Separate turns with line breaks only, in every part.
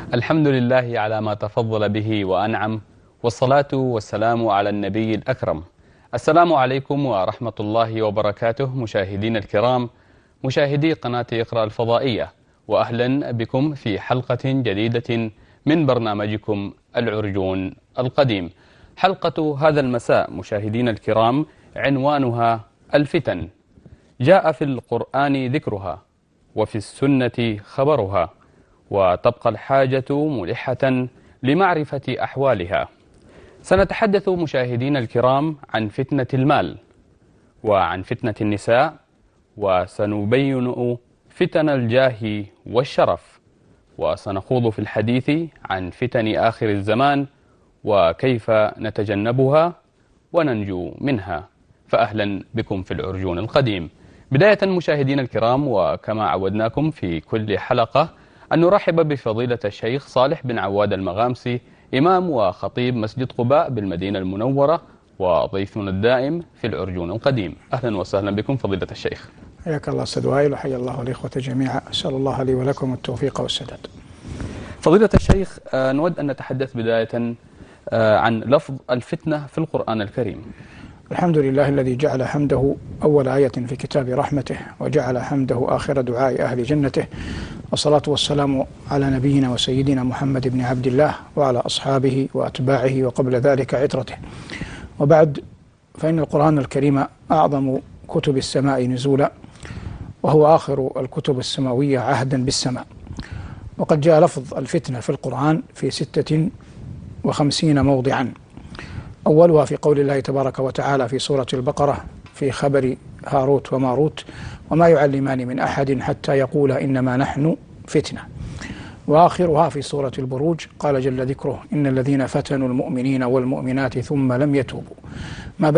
الحمد لله على ما تفضل به وأنعم، والصلاة والسلام على النبي الأكرم. السلام عليكم ورحمة الله وبركاته مشاهدين الكرام، مشاهدي قناة إقرأ الفضائية، وأهلا بكم في حلقة جديدة من برنامجكم العرجون القديم. حلقة هذا المساء مشاهدين الكرام عنوانها الفتن. جاء في القرآن ذكرها وفي السنة خبرها، وتبقى الحاجة ملحة لمعرفة أحوالها. سنتحدث مشاهدين الكرام عن فتنة المال وعن فتنة النساء، وسنبين فتن الجاه والشرف، وسنخوض في الحديث عن فتن آخر الزمان وكيف نتجنبها وننجو منها. فأهلا بكم في العرجون القديم. بداية مشاهدين الكرام، وكما عودناكم في كل حلقة، أن نرحب بفضيلة الشيخ صالح بن عواد المغامسي، إمام وخطيب مسجد قباء بالمدينة المنورة، وضيفنا الدائم في العرجون القديم. أهلا وسهلا بكم فضيلة الشيخ.
حياك الله أستاذ وائل، وحيا الله الإخوة جميعا. أسأل الله لي ولكم التوفيق والسداد.
فضيلة الشيخ، نود أن نتحدث بداية عن لفظ الفتنة في القرآن الكريم.
الحمد لله الذي جعل حمده أول آية في كتاب رحمته، وجعل حمده آخر دعاء أهل جنته، والصلاة والسلام على نبينا وسيدنا محمد بن عبد الله وعلى أصحابه وأتباعه وقبل ذلك عترته. وبعد، فإن القرآن الكريم أعظم كتب السماء نزولا، وهو آخر الكتب السماوية عهدا بالسماء. وقد جاء لفظ الفتنة في القرآن في 56 موضعا. أولها في قول الله تبارك وتعالى في سورة البقرة في خبر هاروت وماروت: وما يعلمان من أحد حتى يقولا إنما نحن فتنة. وآخرها في سورة البروج قال جل ذكره: إن الذين فتنوا المؤمنين والمؤمنات ثم لم يتوبوا. ما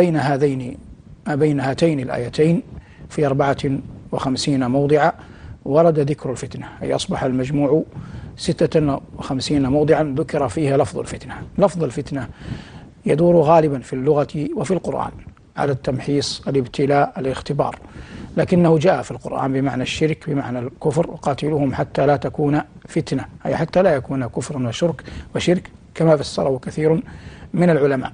بين هاتين الآيتين في 54 موضع ورد ذكر الفتنة، أي أصبح المجموع 56 موضعا ذكر فيها لفظ الفتنة. لفظ الفتنة يدور غالبا في اللغة وفي القرآن على التمحيص، الابتلاء، الاختبار، لكنه جاء في القرآن بمعنى الشرك، بمعنى الكفر: وقاتلوهم حتى لا تكون فتنة، أي حتى لا يكون كفر وشرك كما فسره كثير من العلماء.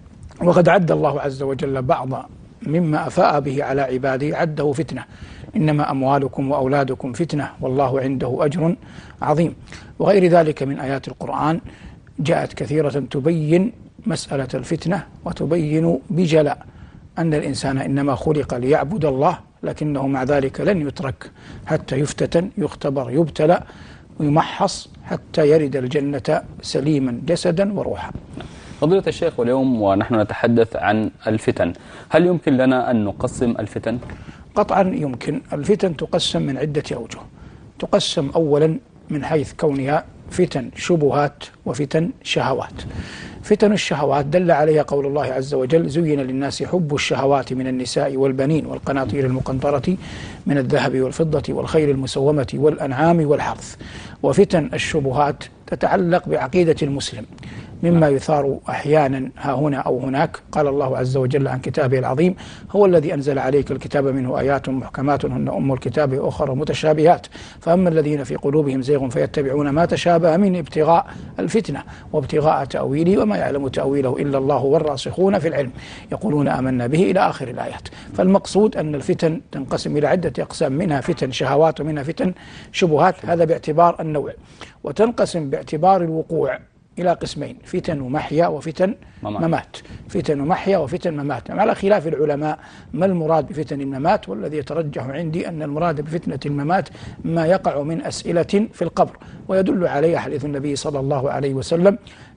وقد عد الله عز وجل بعض مما أفاء به على عباده، عده فتنة: إنما أموالكم وأولادكم فتنة والله عنده أجر عظيم. وغير ذلك من آيات القرآن جاءت كثيرة تبين مسألة الفتنة، وتبين بجلاء أن الإنسان إنما خلق ليعبد الله، لكنه مع ذلك لن يترك حتى يفتتن، يختبر، يبتلى ويمحص حتى يرد الجنة سليما جسدا وروحا.
فضيلة الشيخ، واليوم ونحن نتحدث عن الفتن، هل يمكن لنا أن نقسم الفتن؟
قطعا يمكن. الفتن تقسم من عدة أوجه. تقسم أولا من حيث كونها فتن شبهات وفتن شهوات. فتن الشهوات دل عليها قول الله عز وجل: زين للناس حب الشهوات من النساء والبنين والقناطير المقنطرة من الذهب والفضة والخيل المسومة والأنعام والحرث. وفتن الشبهات تتعلق بعقيدة المسلم، مما يثار أحيانا ها هنا أو هناك. قال الله عز وجل عن كتابه العظيم: هو الذي أنزل عليك الكتاب منه آيات محكمات هن أم الكتاب وأخر متشابهات، فأما الذين في قلوبهم زيغ فيتبعون ما تشابه من ابتغاء الفتنة وابتغاء تأويله وما يعلم تأويله إلا الله والراسخون في العلم يقولون آمنا به، إلى آخر الآيات. فالمقصود أن الفتن تنقسم إلى عدة أقسام، منها فتن شهوات ومنها فتن شبهات، هذا باعتبار النوع. وتنقسم باعتبار الوقوع إلى قسمين: فتن محيا وفتن ممات. فتن محيا وفتن ممات، على خلاف العلماء ما المراد بفتن الممات. والذي يترجح عندي أن المراد بفتنة الممات ما يقع من أسئلة في القبر، ويدل عليه حديث النبي صلى الله عليه وسلم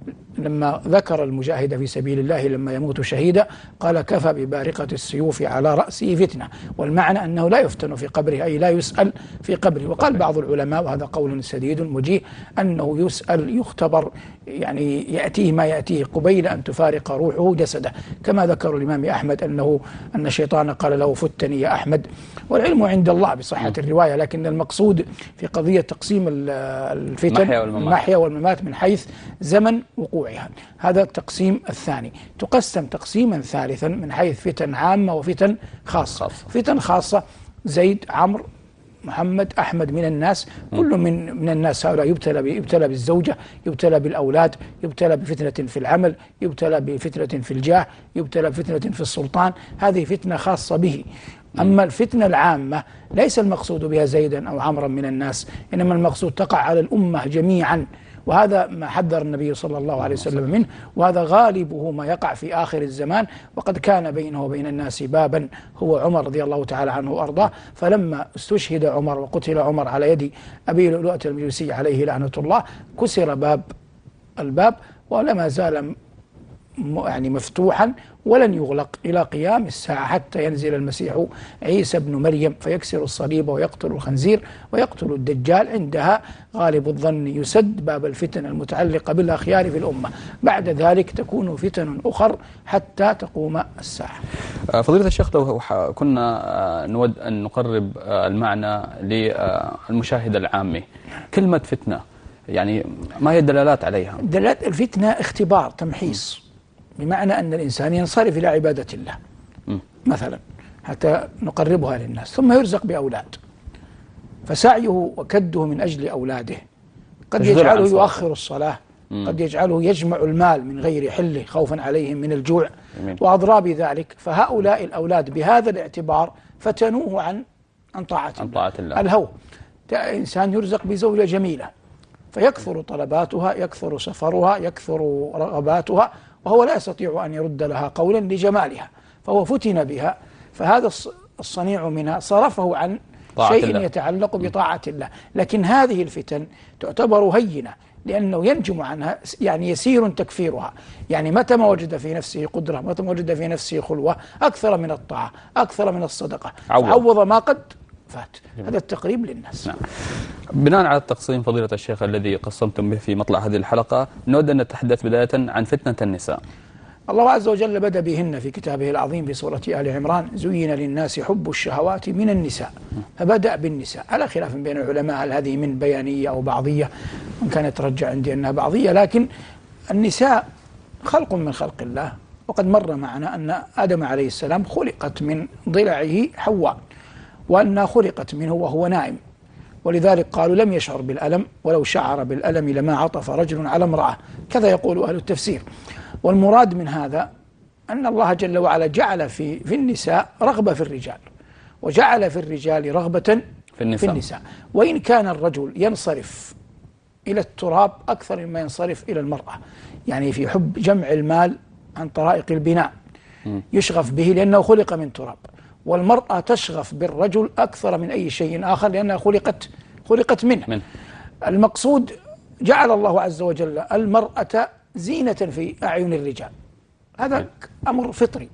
لما ذكر المجاهد في سبيل الله لما يموت شهيدا قال: كفى ببارقة السيوف على رأسه فتنة. والمعنى أنه لا يفتن في قبره، أي لا يسأل في قبره. وقال بعض العلماء، وهذا قول سديد مجيه، أنه يسأل، يختبر، يعني يأتيه ما يأتيه قبيل أن تفارق روحه جسده، كما ذكر الإمام أحمد أن الشيطان قال له: فتني يا أحمد. والعلم عند الله بصحة الرواية، لكن المقصود في قضية تقسيم الفتن المحيا والممات من حيث زمن وقوعها. هذا التقسيم الثاني. تقسم تقسيما ثالثا من حيث فتن عامة وفتن خاصة. فتن خاصة: زيد، عمرو، محمد، أحمد من الناس، كل من الناس هؤلاء يبتلى بالزوجة، يبتلى بالأولاد، يبتلى بفتنة في العمل، يبتلى بفتنة في الجاه، يبتلى بفتنة في السلطان. هذه فتنة خاصة به. أما الفتنة العامة ليس المقصود بها زيدا أو عمرا من الناس، إنما المقصود تقع على الأمة جميعا، وهذا ما حذر النبي صلى الله عليه وسلم منه، وهذا غالبه ما يقع في آخر الزمان. وقد كان بينه وبين الناس بابا هو عمر رضي الله تعالى عنه وأرضاه، فلما استشهد عمر وقتل عمر على يد أبي لؤلؤة المجوسي عليه لعنة الله كسر الباب ولما زال يعني مفتوحا ولن يغلق إلى قيام الساعة حتى ينزل المسيح عيسى ابن مريم فيكسر الصليب ويقتل الخنزير ويقتل الدجال. عندها غالب الظن يسد باب الفتن المتعلقة بالأخيار في الأمة. بعد ذلك تكون فتن أخر حتى تقوم الساعة.
فضيلة الشيخ، لو كنا نود أن نقرب المعنى للمشاهد العامي، كلمة فتنة يعني ما هي الدلالات عليها؟
دلالات الفتنة اختبار تمحيص، بمعنى أن الإنسان ينصرف إلى عبادة الله مثلا حتى نقربها للناس، ثم يرزق بأولاد، فسعيه وكده من أجل أولاده قد يجعله يؤخر الصلاة، قد يجعله يجمع المال من غير حله خوفا عليهم من الجوع وأضراب ذلك. فهؤلاء الأولاد بهذا الاعتبار فتنوه عن طاعة الله. الهوى، إنسان يرزق بزوجة جميلة فيكثر طلباتها، يكثر سفرها، يكثر رغباتها، وهو لا يستطيع أن يرد لها قولا لجمالها، فهو فتن بها، فهذا الصنيع منها صرفه عن شيء يتعلق بطاعة الله. لكن هذه الفتن تعتبر هينة لأنه ينجم عنها، يعني يسير تكفيرها. يعني متى ما وجد في نفسه قدرة، متى ما وجد في نفسه خلوة، أكثر من الطاعة، أكثر من الصدقة، عوض ما قد فات. هذا التقريب للناس.
نعم. بناء على التقسيم فضيلة الشيخ الذي قسمتم به في مطلع هذه الحلقة، نود أن نتحدث بداية عن فتنة النساء.
الله عز وجل بدأ بهن في كتابه العظيم في سورة آل عمران: زين للناس حب الشهوات من النساء. فبدأ بالنساء على خلاف بين العلماء هل هذه من بيانية أو بعضية، وإن كانت ترجع عندي أنها بعضية، لكن النساء خلق من خلق الله. وقد مر معنا أن آدم عليه السلام خلقت من ضلعه حواء، وأنها خلقت منه وهو نائم، ولذلك قالوا لم يشعر بالألم، ولو شعر بالألم لما عطف رجل على امرأة، كذا يقول أهل التفسير. والمراد من هذا أن الله جل وعلا جعل في النساء رغبة في الرجال، وجعل في الرجال رغبة في النساء. وإن كان الرجل ينصرف إلى التراب أكثر مما ينصرف إلى المرأة، يعني في حب جمع المال عن طرائق البناء يشغف به لأنه خلق من تراب، والمرأة تشغف بالرجل أكثر من أي شيء آخر لأنها خلقت منه. المقصود جعل الله عز وجل المرأة زينة في أعين الرجال، هذا أمر فطري.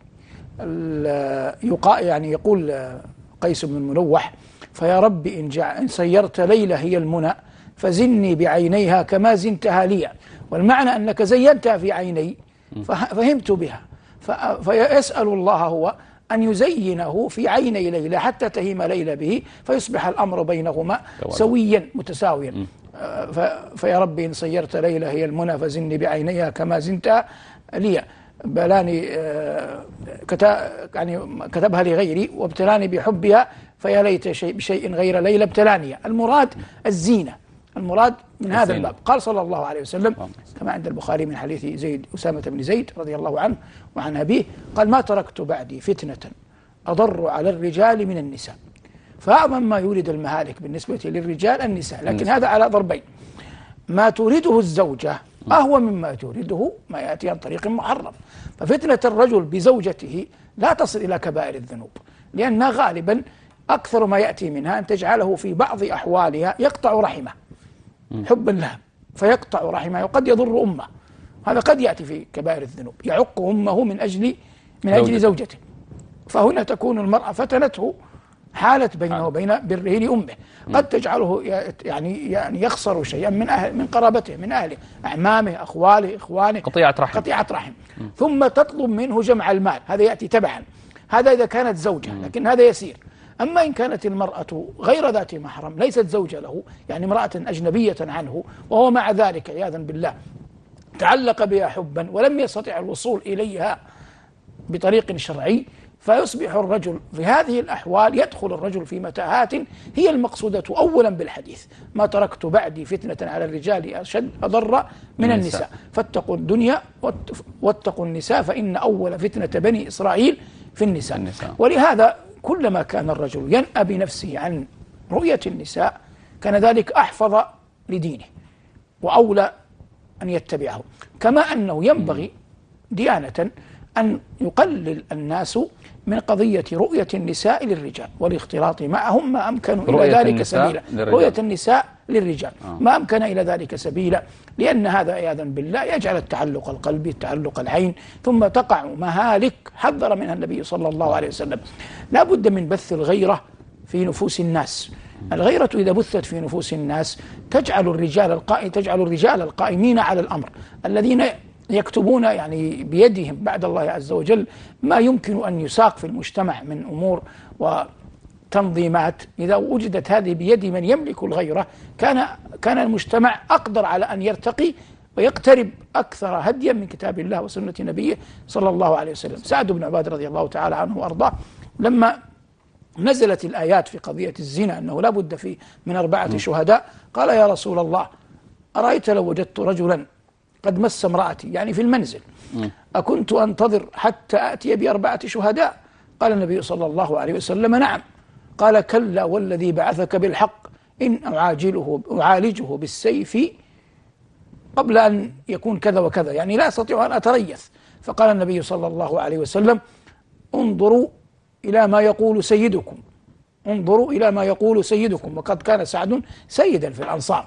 يعني يقول قيس بن المنوح: فيا رب إن سيرت ليلة هي المنى فزني بعينيها كما زنتها لي. والمعنى أنك زينتها في عيني فهمت بها، فيسأل الله هو أن يزينه في عيني ليلى حتى تهيم ليلى به، فيصبح الأمر بينهما سويا متساويا. فيا رب إن سيرت ليلى هي المنى فزني بعينيها كما زنت لي. بلاني يعني كتبها لغيري وابتلاني بحبها، فيا ليت بشيء غير ليلى ابتلاني. المراد الزينة، المراد من هذا الباب. قال صلى الله عليه وسلم كما عند البخاري من حديث أسامة بن زيد رضي الله عنه وعن أبيه قال: ما تركت بعدي فتنة أضر على الرجال من النساء. فأعظم ما يولد المهالك بالنسبة للرجال النساء، لكن هذا على ضربين: ما تورده الزوجة أهوى مما تورده ما يأتي عن طريق محرم. ففتنة الرجل بزوجته لا تصل إلى كبائر الذنوب، لأنها غالبا أكثر ما يأتي منها أن تجعله في بعض أحوالها يقطع رحمه حبا لها، فيقطع رحمه وقد يضر أمه. هذا قد يأتي في كبائر الذنوب، يعق أمه من أجل زوجته. فهنا تكون المرأة فتنته حالة بينه وبين بره لأمه، قد تجعله يعني يخسر شيئا من قرابته، من أهله، أعمامه، أخواله، إخوانه، قطيعة رحم. ثم تطلب منه جمع المال، هذا يأتي تبعا. هذا إذا كانت زوجة، لكن هذا يسير. أما إن كانت المرأة غير ذات محرم، ليست زوجة له، يعني امرأة أجنبية عنه، وهو مع ذلك عياذا بالله تعلق بها حبا ولم يستطع الوصول إليها بطريق شرعي، فيصبح الرجل في هذه الأحوال يدخل الرجل في متاهات هي المقصودة أولا بالحديث: ما تركت بعدي فتنة على الرجال أشد أضر من النساء فاتقوا الدنيا واتقوا النساء فإن أول فتنة بني إسرائيل في النساء. ولهذا كلما كان الرجل ينأى بنفسه عن رؤية النساء كان ذلك أحفظ لدينه وأولى أن يتبعه، كما أنه ينبغي ديانة أن يقلل الناس من قضية رؤية النساء للرجال والاختلاط معهم ما أمكن إلى ذلك سبيلا. رؤية النساء للرجال ما أمكن إلى ذلك سبيلا، لأن هذا عياذا بالله يجعل التعلق القلبي تعلق العين، ثم تقع مهالك حذر منها النبي صلى الله عليه وسلم. لا بد من بث الغيرة في نفوس الناس. الغيرة إذا بثت في نفوس الناس تجعل الرجال القائمين على الأمر الذين يكتبون يعني بيدهم بعد الله عز وجل ما يمكن أن يساق في المجتمع من أمور وتنظيمات. إذا وجدت هذه بيد من يملك الغيرة كان المجتمع أقدر على أن يرتقي ويقترب أكثر هديا من كتاب الله وسنة نبيه صلى الله عليه وسلم. سعد بن عبادة رضي الله تعالى عنه وأرضاه لما نزلت الآيات في قضية الزنا أنه لا بد من 4 شهداء قال: يا رسول الله، أرأيت لو وجدت رجلا قد مس امرأتي يعني في المنزل أكنت أنتظر حتى أتي ب4 شهداء؟ قال النبي صلى الله عليه وسلم: نعم. قال: كلا والذي بعثك بالحق إن أعالجه بالسيف قبل أن يكون كذا وكذا، يعني لا أستطيع أن أتريث. فقال النبي صلى الله عليه وسلم: انظروا إلى ما يقول سيدكم، انظروا إلى ما يقول سيدكم. وقد كان سعد سيدا في الأنصار.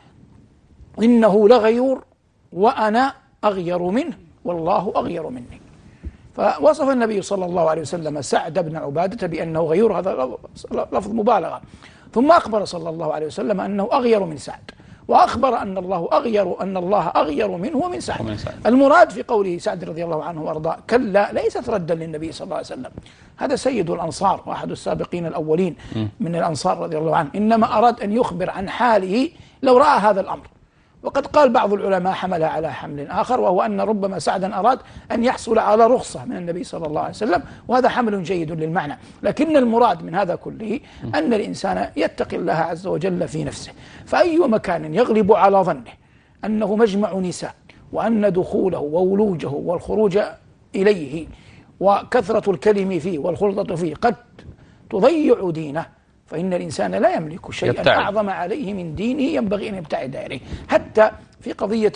إنه لغيور وأنا أغير منه والله أغير مني. فوصف النبي صلى الله عليه وسلم سعد بن عبادة بأنه غيور، هذا لفظ مبالغة. ثم أخبر صلى الله عليه وسلم أنه أغير من سعد، وأخبر أن الله أغير منه ومن سعد. المراد في قوله سعد رضي الله عنه وأرضاه كلا ليست ردا للنبي صلى الله عليه وسلم، هذا سيد الأنصار وأحد السابقين الأولين من الأنصار رضي الله عنه، إنما أراد أن يخبر عن حاله لو رأى هذا الأمر. وقد قال بعض العلماء حملها على حمل آخر، وهو أن ربما سعدا أراد أن يحصل على رخصة من النبي صلى الله عليه وسلم، وهذا حمل جيد للمعنى. لكن المراد من هذا كله أن الإنسان يتقي الله عز وجل في نفسه، فأي مكان يغلب على ظنه أنه مجمع نساء، وأن دخوله وولوجه والخروج إليه وكثرة الكلم فيه والخلطة فيه قد تضيع دينه، فإن الإنسان لا يملك شيئا أعظم عليه من دينه ينبغي أن يبتعد إليه. حتى في قضية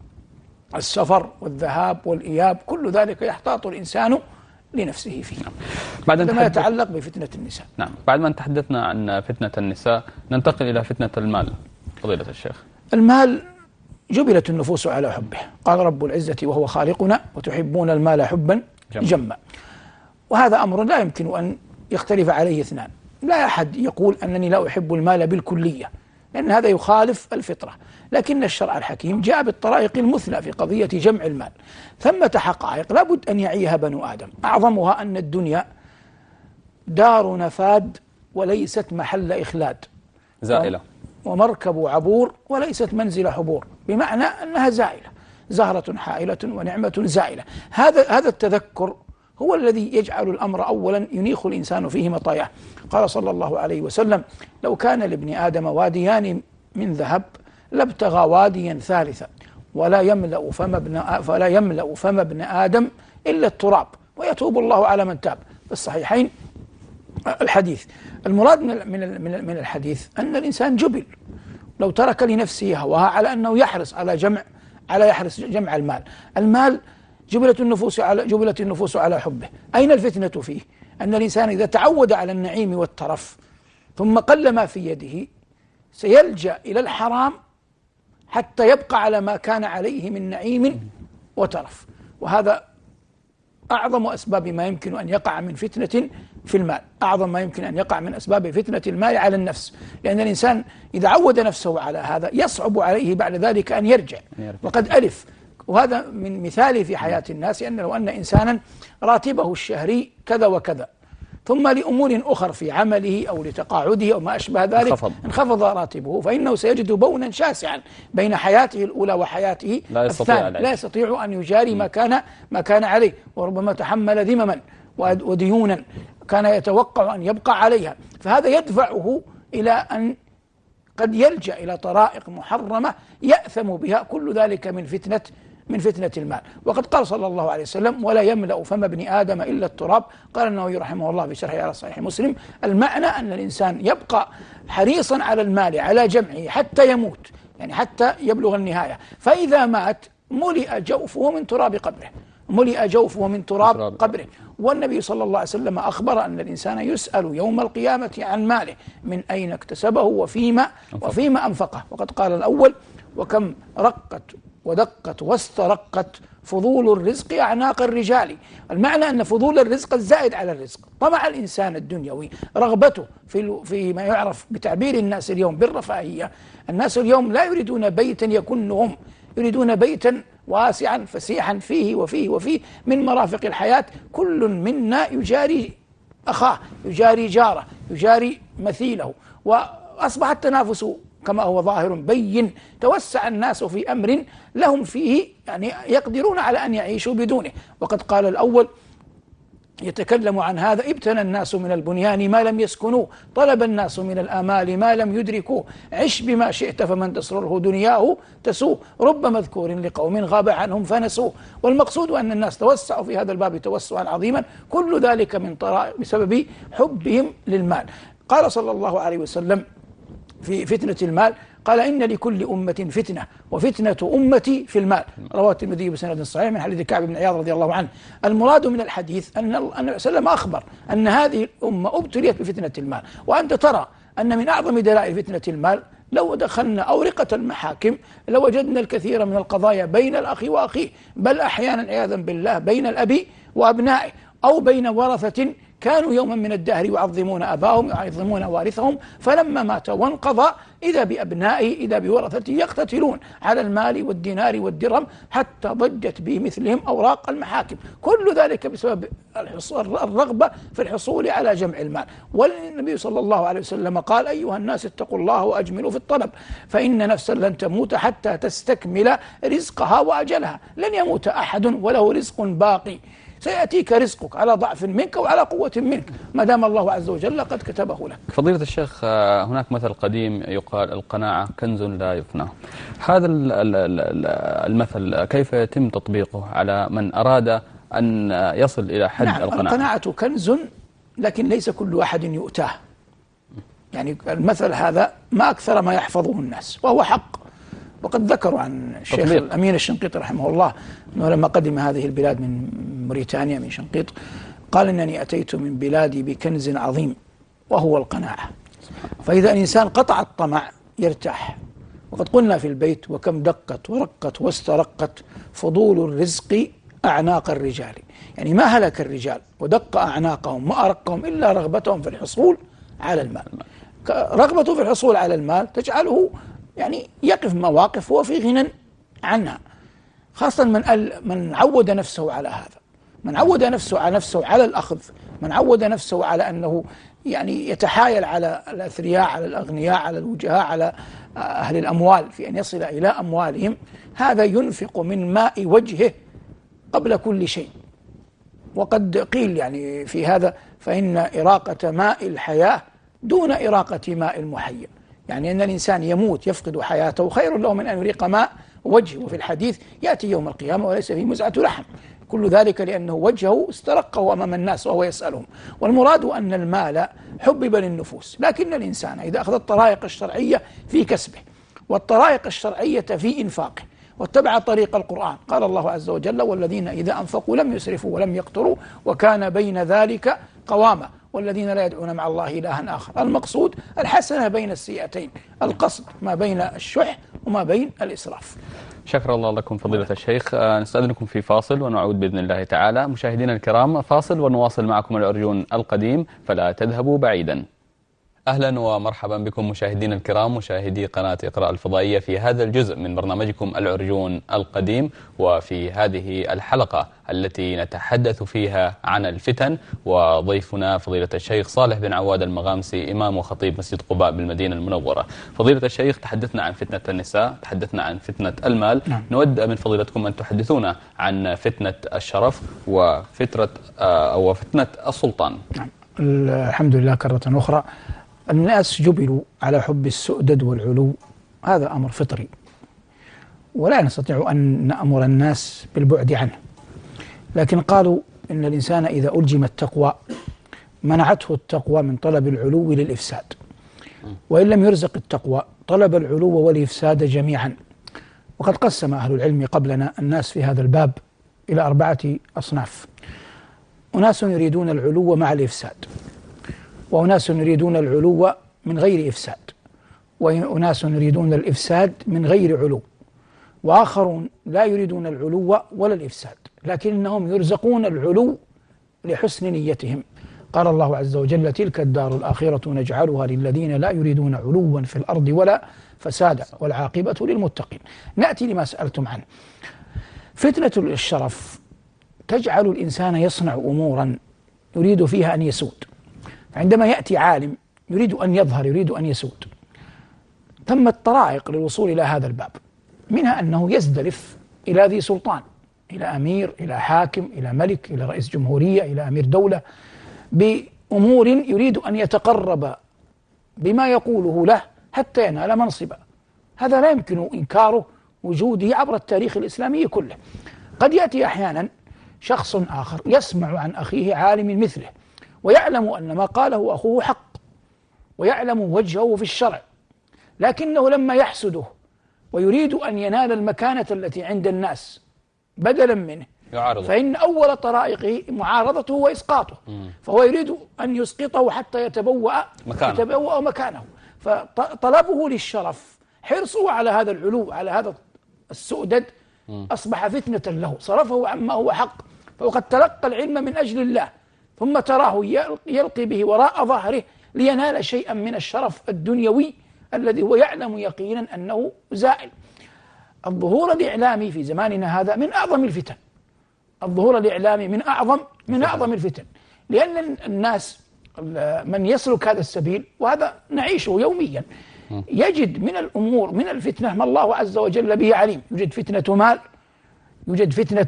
السفر والذهاب والإياب كل ذلك يحتاط الإنسان لنفسه فيه. بعد ما يتعلق بفتنة النساء.
نعم، بعد ما تحدثنا عن فتنة النساء ننتقل إلى فتنة المال. فضيلة الشيخ،
المال جبلت النفوس على حبه، قال رب العزة وهو خالقنا: وتحبون المال حبا جما. وهذا أمر لا يمكن أن يختلف عليه اثنان. لا أحد يقول أنني لا أحب المال بالكلية، لأن هذا يخالف الفطرة، لكن الشرع الحكيم جاء بالطرائق المثلى في قضية جمع المال. ثمة حقائق لابد أن يعيها بنو آدم، أعظمها أن الدنيا دار نفاد وليست محل إخلاد،
زائلة،
ومركب عبور وليست منزل حبور، بمعنى أنها زائلة، زهرة حائلة ونعمة زائلة. هذا التذكر هو الذي يجعل الأمر أولا ينيخ الإنسان فيه مطاياه. قال صلى الله عليه وسلم: لو كان لابن آدم واديان من ذهب لابتغى واديا ثالثا ولا يملأ فم ابن آدم إلا التراب ويتوب الله على من تاب. في الصحيحين الحديث. المراد من الحديث أن الإنسان جبل لو ترك لنفسه هواها على أنه يحرص على جمع المال. المال جبلت النفوس على حبه. أين الفتنة فيه؟ أن الإنسان إذا تعود على النعيم والترف ثم قل ما في يده سيلجأ إلى الحرام حتى يبقى على ما كان عليه من نعيم وترف، وهذا أعظم أسباب ما يمكن أن يقع من فتنة في المال، أعظم ما يمكن أن يقع من أسباب فتنة المال على النفس، لأن الإنسان إذا عود نفسه على هذا يصعب عليه بعد ذلك أن يرجع. وقد ألف، وهذا من مثال في حياة الناس، أن لو أن إنسانا راتبه الشهري كذا وكذا، ثم لأمور أخر في عمله أو لتقاعده أو ما أشبه ذلك انخفض راتبه، فإنه سيجد بونا شاسعا بين حياته الأولى وحياته الثانية، لا يستطيع أن يجاري ما كان عليه، وربما تحمل ذمما وديونا كان يتوقع أن يبقى عليها، فهذا يدفعه إلى أن قد يلجأ إلى طرائق محرمة يأثم بها، كل ذلك من فتنة المال. وقد قال صلى الله عليه وسلم: ولا يملأ فم ابن آدم إلا التراب. قال النووي رحمه الله في شرحه على صحيح مسلم: المعنى أن الإنسان يبقى حريصا على المال، على جمعه حتى يموت، يعني حتى يبلغ النهاية، فإذا مات ملئ جوفه من تراب قبره، ملئ جوفه من تراب قبره. والنبي صلى الله عليه وسلم أخبر أن الإنسان يسأل يوم القيامة عن ماله، من أين اكتسبه وفيما أنفقه. وقد قال الأول: وكم رقت ودقت واسترقت فضول الرزق أعناق الرجال. المعنى أن فضول الرزق الزائد على الرزق، طمع الإنسان الدنيوي، رغبته في ما يعرف بتعبير الناس اليوم بالرفاهية. الناس اليوم لا يريدون بيتا يكنهم، يريدون بيتا واسعا فسيحا فيه وفيه من مرافق الحياة. كل منا يجاري أخاه، يجاري جاره، يجاري مثيله، وأصبح التنافس كما هو ظاهر بين. توسع الناس في أمر لهم فيه يعني يقدرون على أن يعيشوا بدونه. وقد قال الأول يتكلم عن هذا: ابتنى الناس من البنيان ما لم يسكنوه، طلب الناس من الآمال ما لم يدركوه، عش بما شئت فمن تسرره دنياه تسوء، رب مذكور لقوم غاب عنهم فنسوه. والمقصود أن الناس توسعوا في هذا الباب توسعا عظيما، كل ذلك بسبب حبهم للمال. قال صلى الله عليه وسلم في فتنة المال: قال: إن لكل أمة فتنة وفتنة أمتي في المال. رواه الترمذي بسند صحيح من حديث كعب بن عياض رضي الله عنه. المراد من الحديث أن النبي صلى الله عليه وسلم أخبر أن هذه الأمة ابتليت بفتنة المال. وأنت ترى أن من أعظم دلائل فتنة المال لو دخلنا أورقة المحاكم لوجدنا الكثير من القضايا بين الأخ وأخيه، بل أحيانا عياذا بالله بين الأب وأبنائه، أو بين ورثة كانوا يوما من الدهر يعظمون أباهم ويعظمون وارثهم، فلما مات وانقضى إذا بأبنائه إذا بورثته يقتتلون على المال والدينار والدرهم حتى ضجت بمثلهم أوراق المحاكم. كل ذلك بسبب الرغبة في الحصول على جمع المال. والنبي صلى الله عليه وسلم قال: أيها الناس اتقوا الله وأجملوا في الطلب، فإن نفسا لن تموت حتى تستكمل رزقها وأجلها. لن يموت أحد وله رزق باقي، سيأتيك رزقك على ضعف منك وعلى قوة منك ما دام الله عز وجل قد كتبه لك.
فضيلة الشيخ، هناك مثل قديم يقال: القناعة كنز لا يفنى. هذا المثل كيف يتم تطبيقه على من أراد أن يصل إلى حد القناعة؟
القناعة كنز، لكن ليس كل أحد يؤتاه. يعني المثل هذا ما أكثر ما يحفظه الناس، وهو حق. وقد ذكروا عن الشيخ الأمين الشنقيطي رحمه الله أنه لما قدم هذه البلاد من موريتانيا من شنقيط قال: إنني أتيت من بلادي بكنز عظيم وهو القناعة، فإذا الإنسان قطع الطمع يرتاح. وقد قلنا في البيت: وكم دقت ورقت واسترقت فضول الرزق أعناق الرجال. يعني ما هلك الرجال ودق أعناقهم وأرقهم إلا رغبتهم في الحصول على المال. رغبته في الحصول على المال تجعله يعني يقف مواقف هو في غنى عنها، خاصة من عود نفسه على هذا، من عود نفسه على الأخذ، من عود نفسه على أنه يعني يتحايل على الأثرياء، على الأغنياء، على الوجهاء، على أهل الأموال في أن يصل إلى أموالهم. هذا ينفق من ماء وجهه قبل كل شيء. وقد قيل يعني في هذا: فإن إراقة ماء الحياة دون إراقة ماء المحيا. يعني أن الإنسان يموت يفقد حياته خير له من أن يريق ماء وجهه. وفي الحديث: يأتي يوم القيامة وليس فيه مزعة لحم. كل ذلك لأنه وجهه استرقه أمام الناس وهو يسألهم. والمراد أن المال حبب للنفوس، لكن الإنسان إذا أخذ الطرائق الشرعية في كسبه والطرائق الشرعية في إنفاقه واتبع طريق القرآن، قال الله عز وجل: والذين إذا أنفقوا لم يسرفوا ولم يقتروا وكان بين ذلك قواما والذين لا يدعون مع الله إلها آخر. المقصود الحسنة بين السيئتين، القصد ما بين الشح وما بين الإسراف.
شكر الله لكم فضيلة الشيخ. نستأذنكم في فاصل ونعود بإذن الله تعالى. مشاهدينا الكرام، فاصل ونواصل معكم العرجون القديم، فلا تذهبوا بعيدا. أهلا ومرحبا بكم مشاهدينا الكرام، مشاهدي قناة إقراء الفضائية، في هذا الجزء من برنامجكم العرجون القديم، وفي هذه الحلقة التي نتحدث فيها عن الفتن، وضيفنا فضيلة الشيخ صالح بن عواد المغامسي، إمام وخطيب مسجد قباء بالمدينة المنورة. فضيلة الشيخ، تحدثنا عن فتنة النساء، تحدثنا عن فتنة المال. نود من فضيلتكم أن تحدثونا عن فتنة الشرف وفتنة السلطان.
الحمد لله كرة أخرى. الناس جبلوا على حب السؤدد والعلو، هذا أمر فطري ولا نستطيع أن نأمر الناس بالبعد عنه، لكن قالوا إن الإنسان إذا ألجم التقوى منعته التقوى من طلب العلو للإفساد، وإن لم يرزق التقوى طلب العلو والإفساد جميعا. وقد قسم أهل العلم قبلنا الناس في هذا الباب إلى 4 أصناف: أناس يريدون العلو مع الإفساد، وأناس يريدون العلو من غير إفساد، وأناس يريدون الإفساد من غير علو، وآخرون لا يريدون العلو ولا الإفساد لكنهم يرزقون العلو لحسن نيتهم. قال الله عز وجل: تلك الدار الآخرة نجعلها للذين لا يريدون علوا في الأرض ولا فسادا والعاقبة للمتقين. نأتي لما سألتم عنه. فتنة الشرف تجعل الإنسان يصنع أمورا يريد فيها أن يسود. عندما يأتي عالم يريد أن يظهر، يريد أن يسود، ثمة طرائق للوصول إلى هذا الباب، منها أنه يزدلف إلى ذي سلطان، إلى أمير، إلى حاكم، إلى ملك، إلى رئيس جمهورية، إلى أمير دولة، بأمور يريد أن يتقرب بما يقوله له حتى ينال منصبا. هذا لا يمكن إنكاره وجوده عبر التاريخ الإسلامي كله. قد يأتي أحيانا شخص آخر يسمع عن أخيه عالم مثله، ويعلم أن ما قاله أخوه حق، ويعلم وجهه في الشرع، لكنه لما يحسده ويريد أن ينال المكانة التي عند الناس بدلا منه فإن أول طرائقه معارضته وإسقاطه، فهو يريد أن يسقطه حتى يتبوأ مكانه. فطلبه للشرف، حرصه على هذا العلو، على هذا السؤدد، أصبح فتنة له، صرفه عما هو حق. فقد تلقى العلم من أجل الله، ثم تراه يلقي به وراء ظهره لينال شيئا من الشرف الدنيوي الذي هو يعلم يقينا أنه زائل. الظهور الإعلامي في زماننا هذا من أعظم الفتن، الظهور الإعلامي من أعظم الفتن، لأن الناس من يسلك هذا السبيل، وهذا نعيشه يوميا، يجد من الأمور من الفتنة ما الله عز وجل به عليم. يوجد فتنة مال، يوجد فتنة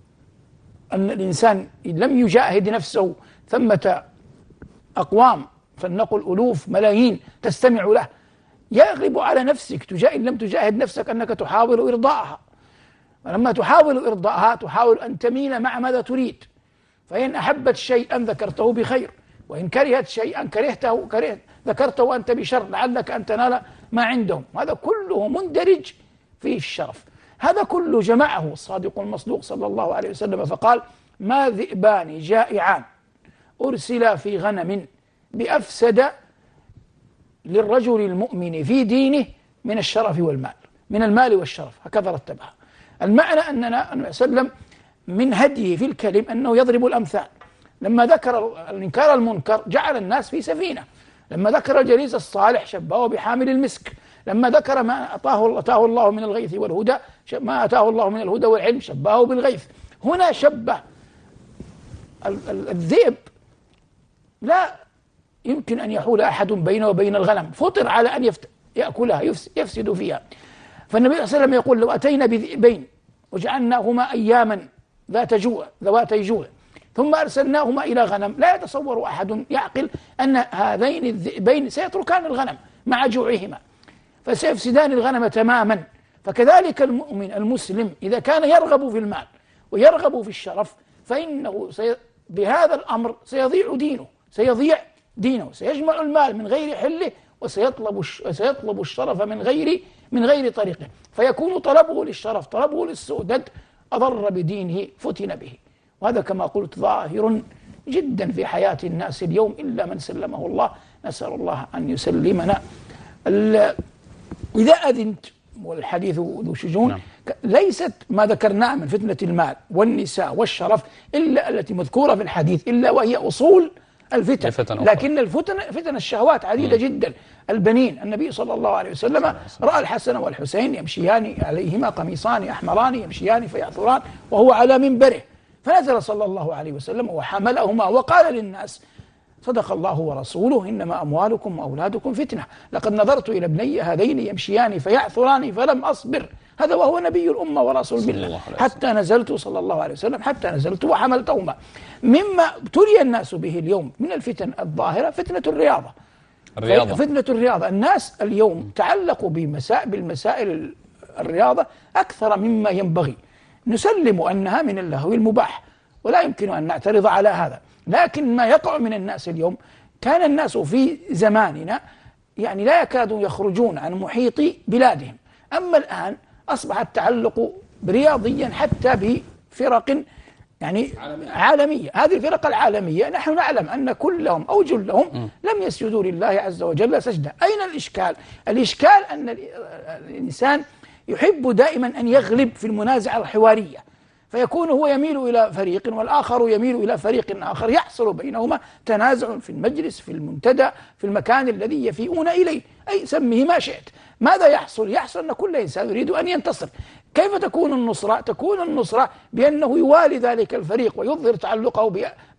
أن الإنسان لم يجاهد نفسه، ثمة أقوام فلنقل ألوف ملايين تستمع له، يغلب على نفسك إن لم تجاهد نفسك أنك تحاول إرضاءها، ولما تحاول إرضاءها تحاول أن تميل مع ماذا تريد، فإن أحبت شيئا ذكرته بخير، وإن كرهت شيئا ذكرته أنت بشر لعلك أن تنال ما عندهم. هذا كله مندرج في الشرف. هذا كله جمعه الصادق المصدوق صلى الله عليه وسلم فقال: ما ذئبان جائعان أرسلا في غنم بأفسد للرجل المؤمن في دينه من الشرف والمال، من المال والشرف. هكذا رتبها. المعنى أننا النبي صلى الله عليه وسلم من هديه في الكلم أنه يضرب الأمثال. لما ذكر الإنكار المنكر جعل الناس في سفينة، لما ذكر الجليس الصالح شبهه بحامل المسك، لما ذكر ما أتاه الله من الغيث والهدى، ما أتاه الله من الهدى والعلم شبهه بالغيث. هنا شبه الذئب لا يمكن أن يحول أحد بينه وبين الغنم، فطر على أن يأكلها يفسد فيها. فالنبي صلى الله عليه وسلم يقول: لو أتينا بذئبين وجعلناهما أياما ذواتي جوع ثم أرسلناهما إلى غنم، لا يتصور أحد يعقل أن هذين الذئبين سيتركان الغنم مع جوعهما، فسيفسدان الغنم تماما. فكذلك المؤمن المسلم إذا كان يرغب في المال ويرغب في الشرف، فإنه بهذا الأمر سيضيع دينه، سيجمع المال من غير حله، وسيطلب الشرف من غير طريقه، فيكون طلبه للشرف، طلبه للسؤدد، أضر بدينه، فتن به. وهذا كما قلت ظاهر جدا في حياة الناس اليوم إلا من سلمه الله، نسأل الله أن يسلمنا. إذا أذنت، والحديث ذو شجون، ليست ما ذكرناه من فتنة المال والنساء والشرف إلا التي مذكورة في الحديث، إلا وهي أصول الفتن. لكن فتن الشهوات عديدة جدا. البنين، النبي صلى الله عليه وسلم رأى الحسن والحسين يمشيان عليهما قميصان أحمران يمشيان فيعثران وهو على منبره، فنزل صلى الله عليه وسلم وحملهما وقال للناس: صدق الله ورسوله، إنما أموالكم وأولادكم فتنة، لقد نظرت إلى ابني هذين يمشيان فيعثران فلم أصبر. هذا وهو نبي الأمة ورسول بالله، حتى نزلت صلى الله عليه وسلم، حتى نزلت وحملتهما. مما ابتلي الناس به اليوم من الفتن الظاهرة فتنة الرياضة. فتنة الرياضة، الناس اليوم تعلقوا بالمسائل الرياضة أكثر مما ينبغي. نسلم أنها من اللهو المباح ولا يمكن أن نعترض على هذا، لكن ما يقع من الناس اليوم، كان الناس في زماننا يعني لا يكادوا يخرجون عن محيط بلادهم، أما الآن أصبح التعلق رياضيا حتى بفرق يعني عالمية. هذه الفرق العالمية نحن نعلم أن كلهم أو جلهم لم يسجدوا لله عز وجل سجدة. أين الإشكال؟ الإشكال أن الإنسان يحب دائما أن يغلب في المنازعة الحوارية، فيكون هو يميل إلى فريق والآخر يميل إلى فريق آخر، يحصل بينهما تنازع في المجلس، في المنتدى، في المكان الذي يفيئون إليه، أي سميه ما شئت. ماذا يحصل؟ يحصل أن كل إنسان يريد أن ينتصر. كيف تكون النصرة؟ تكون النصرة بأنه يوالي ذلك الفريق ويظهر تعلقه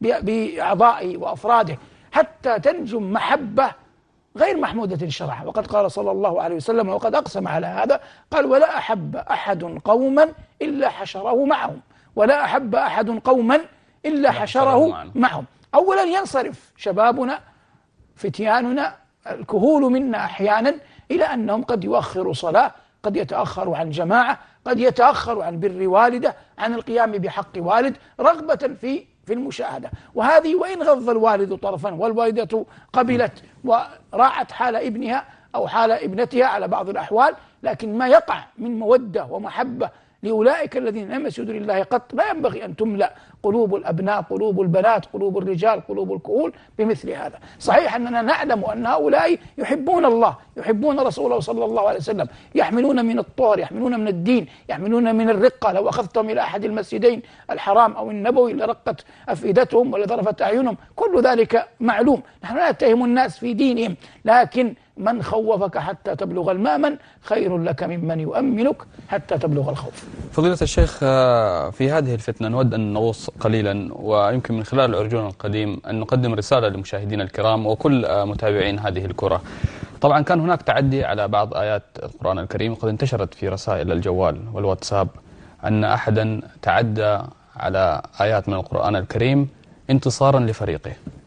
بأعضائه وأفراده حتى تنجم محبة غير محمودة شرعا. وقد قال صلى الله عليه وسلم، وقد أقسم على هذا، قال: ولا أحب أحد قوما إلا حشره معهم، ولا أحب أحد قوما إلا حشره معهم. أولا ينصرف شبابنا، فتياننا، الكهول منا أحيانا إلى أنهم قد يؤخروا صلاة، قد يتأخروا عن جماعة، قد يتأخروا عن بر والدة، عن القيام بحق والد، رغبة في المشاهدة. وهذه وإن غض الوالد طرفا والوالدة قبلت وراعت حال ابنها أو حال ابنتها على بعض الأحوال، لكن ما يقع من مودة ومحبة لأولئك الذين لم يسجدوا لله قط لا ينبغي أن تملأ قلوب الأبناء، قلوب البنات، قلوب الرجال، قلوب الكهول بمثل هذا. صحيح أننا نعلم أن هؤلاء يحبون الله، يحبون رسوله صلى الله عليه وسلم، يحملون من الطهر، يحملون من الدين، يحملون من الرقة. لو أخذتم إلى أحد المسجدين الحرام أو النبوي لرقت أفئدتهم ولذرفت أعينهم، كل ذلك معلوم. نحن لا نتهم الناس في دينهم، لكن من خوفك حتى تبلغ المأمن خير لك ممن يؤمنك حتى تبلغ الخوف.
فضيلة الشيخ، في هذه الفتنة نود أن نغوص قليلا، ويمكن من خلال العرجون القديم أن نقدم رسالة لمشاهدينا الكرام وكل متابعين هذه الكرة. طبعا كان هناك تعدي على بعض آيات القرآن الكريم، قد انتشرت في رسائل الجوال والواتساب أن أحدا تعدى على آيات من القرآن الكريم انتصارا لفريقه.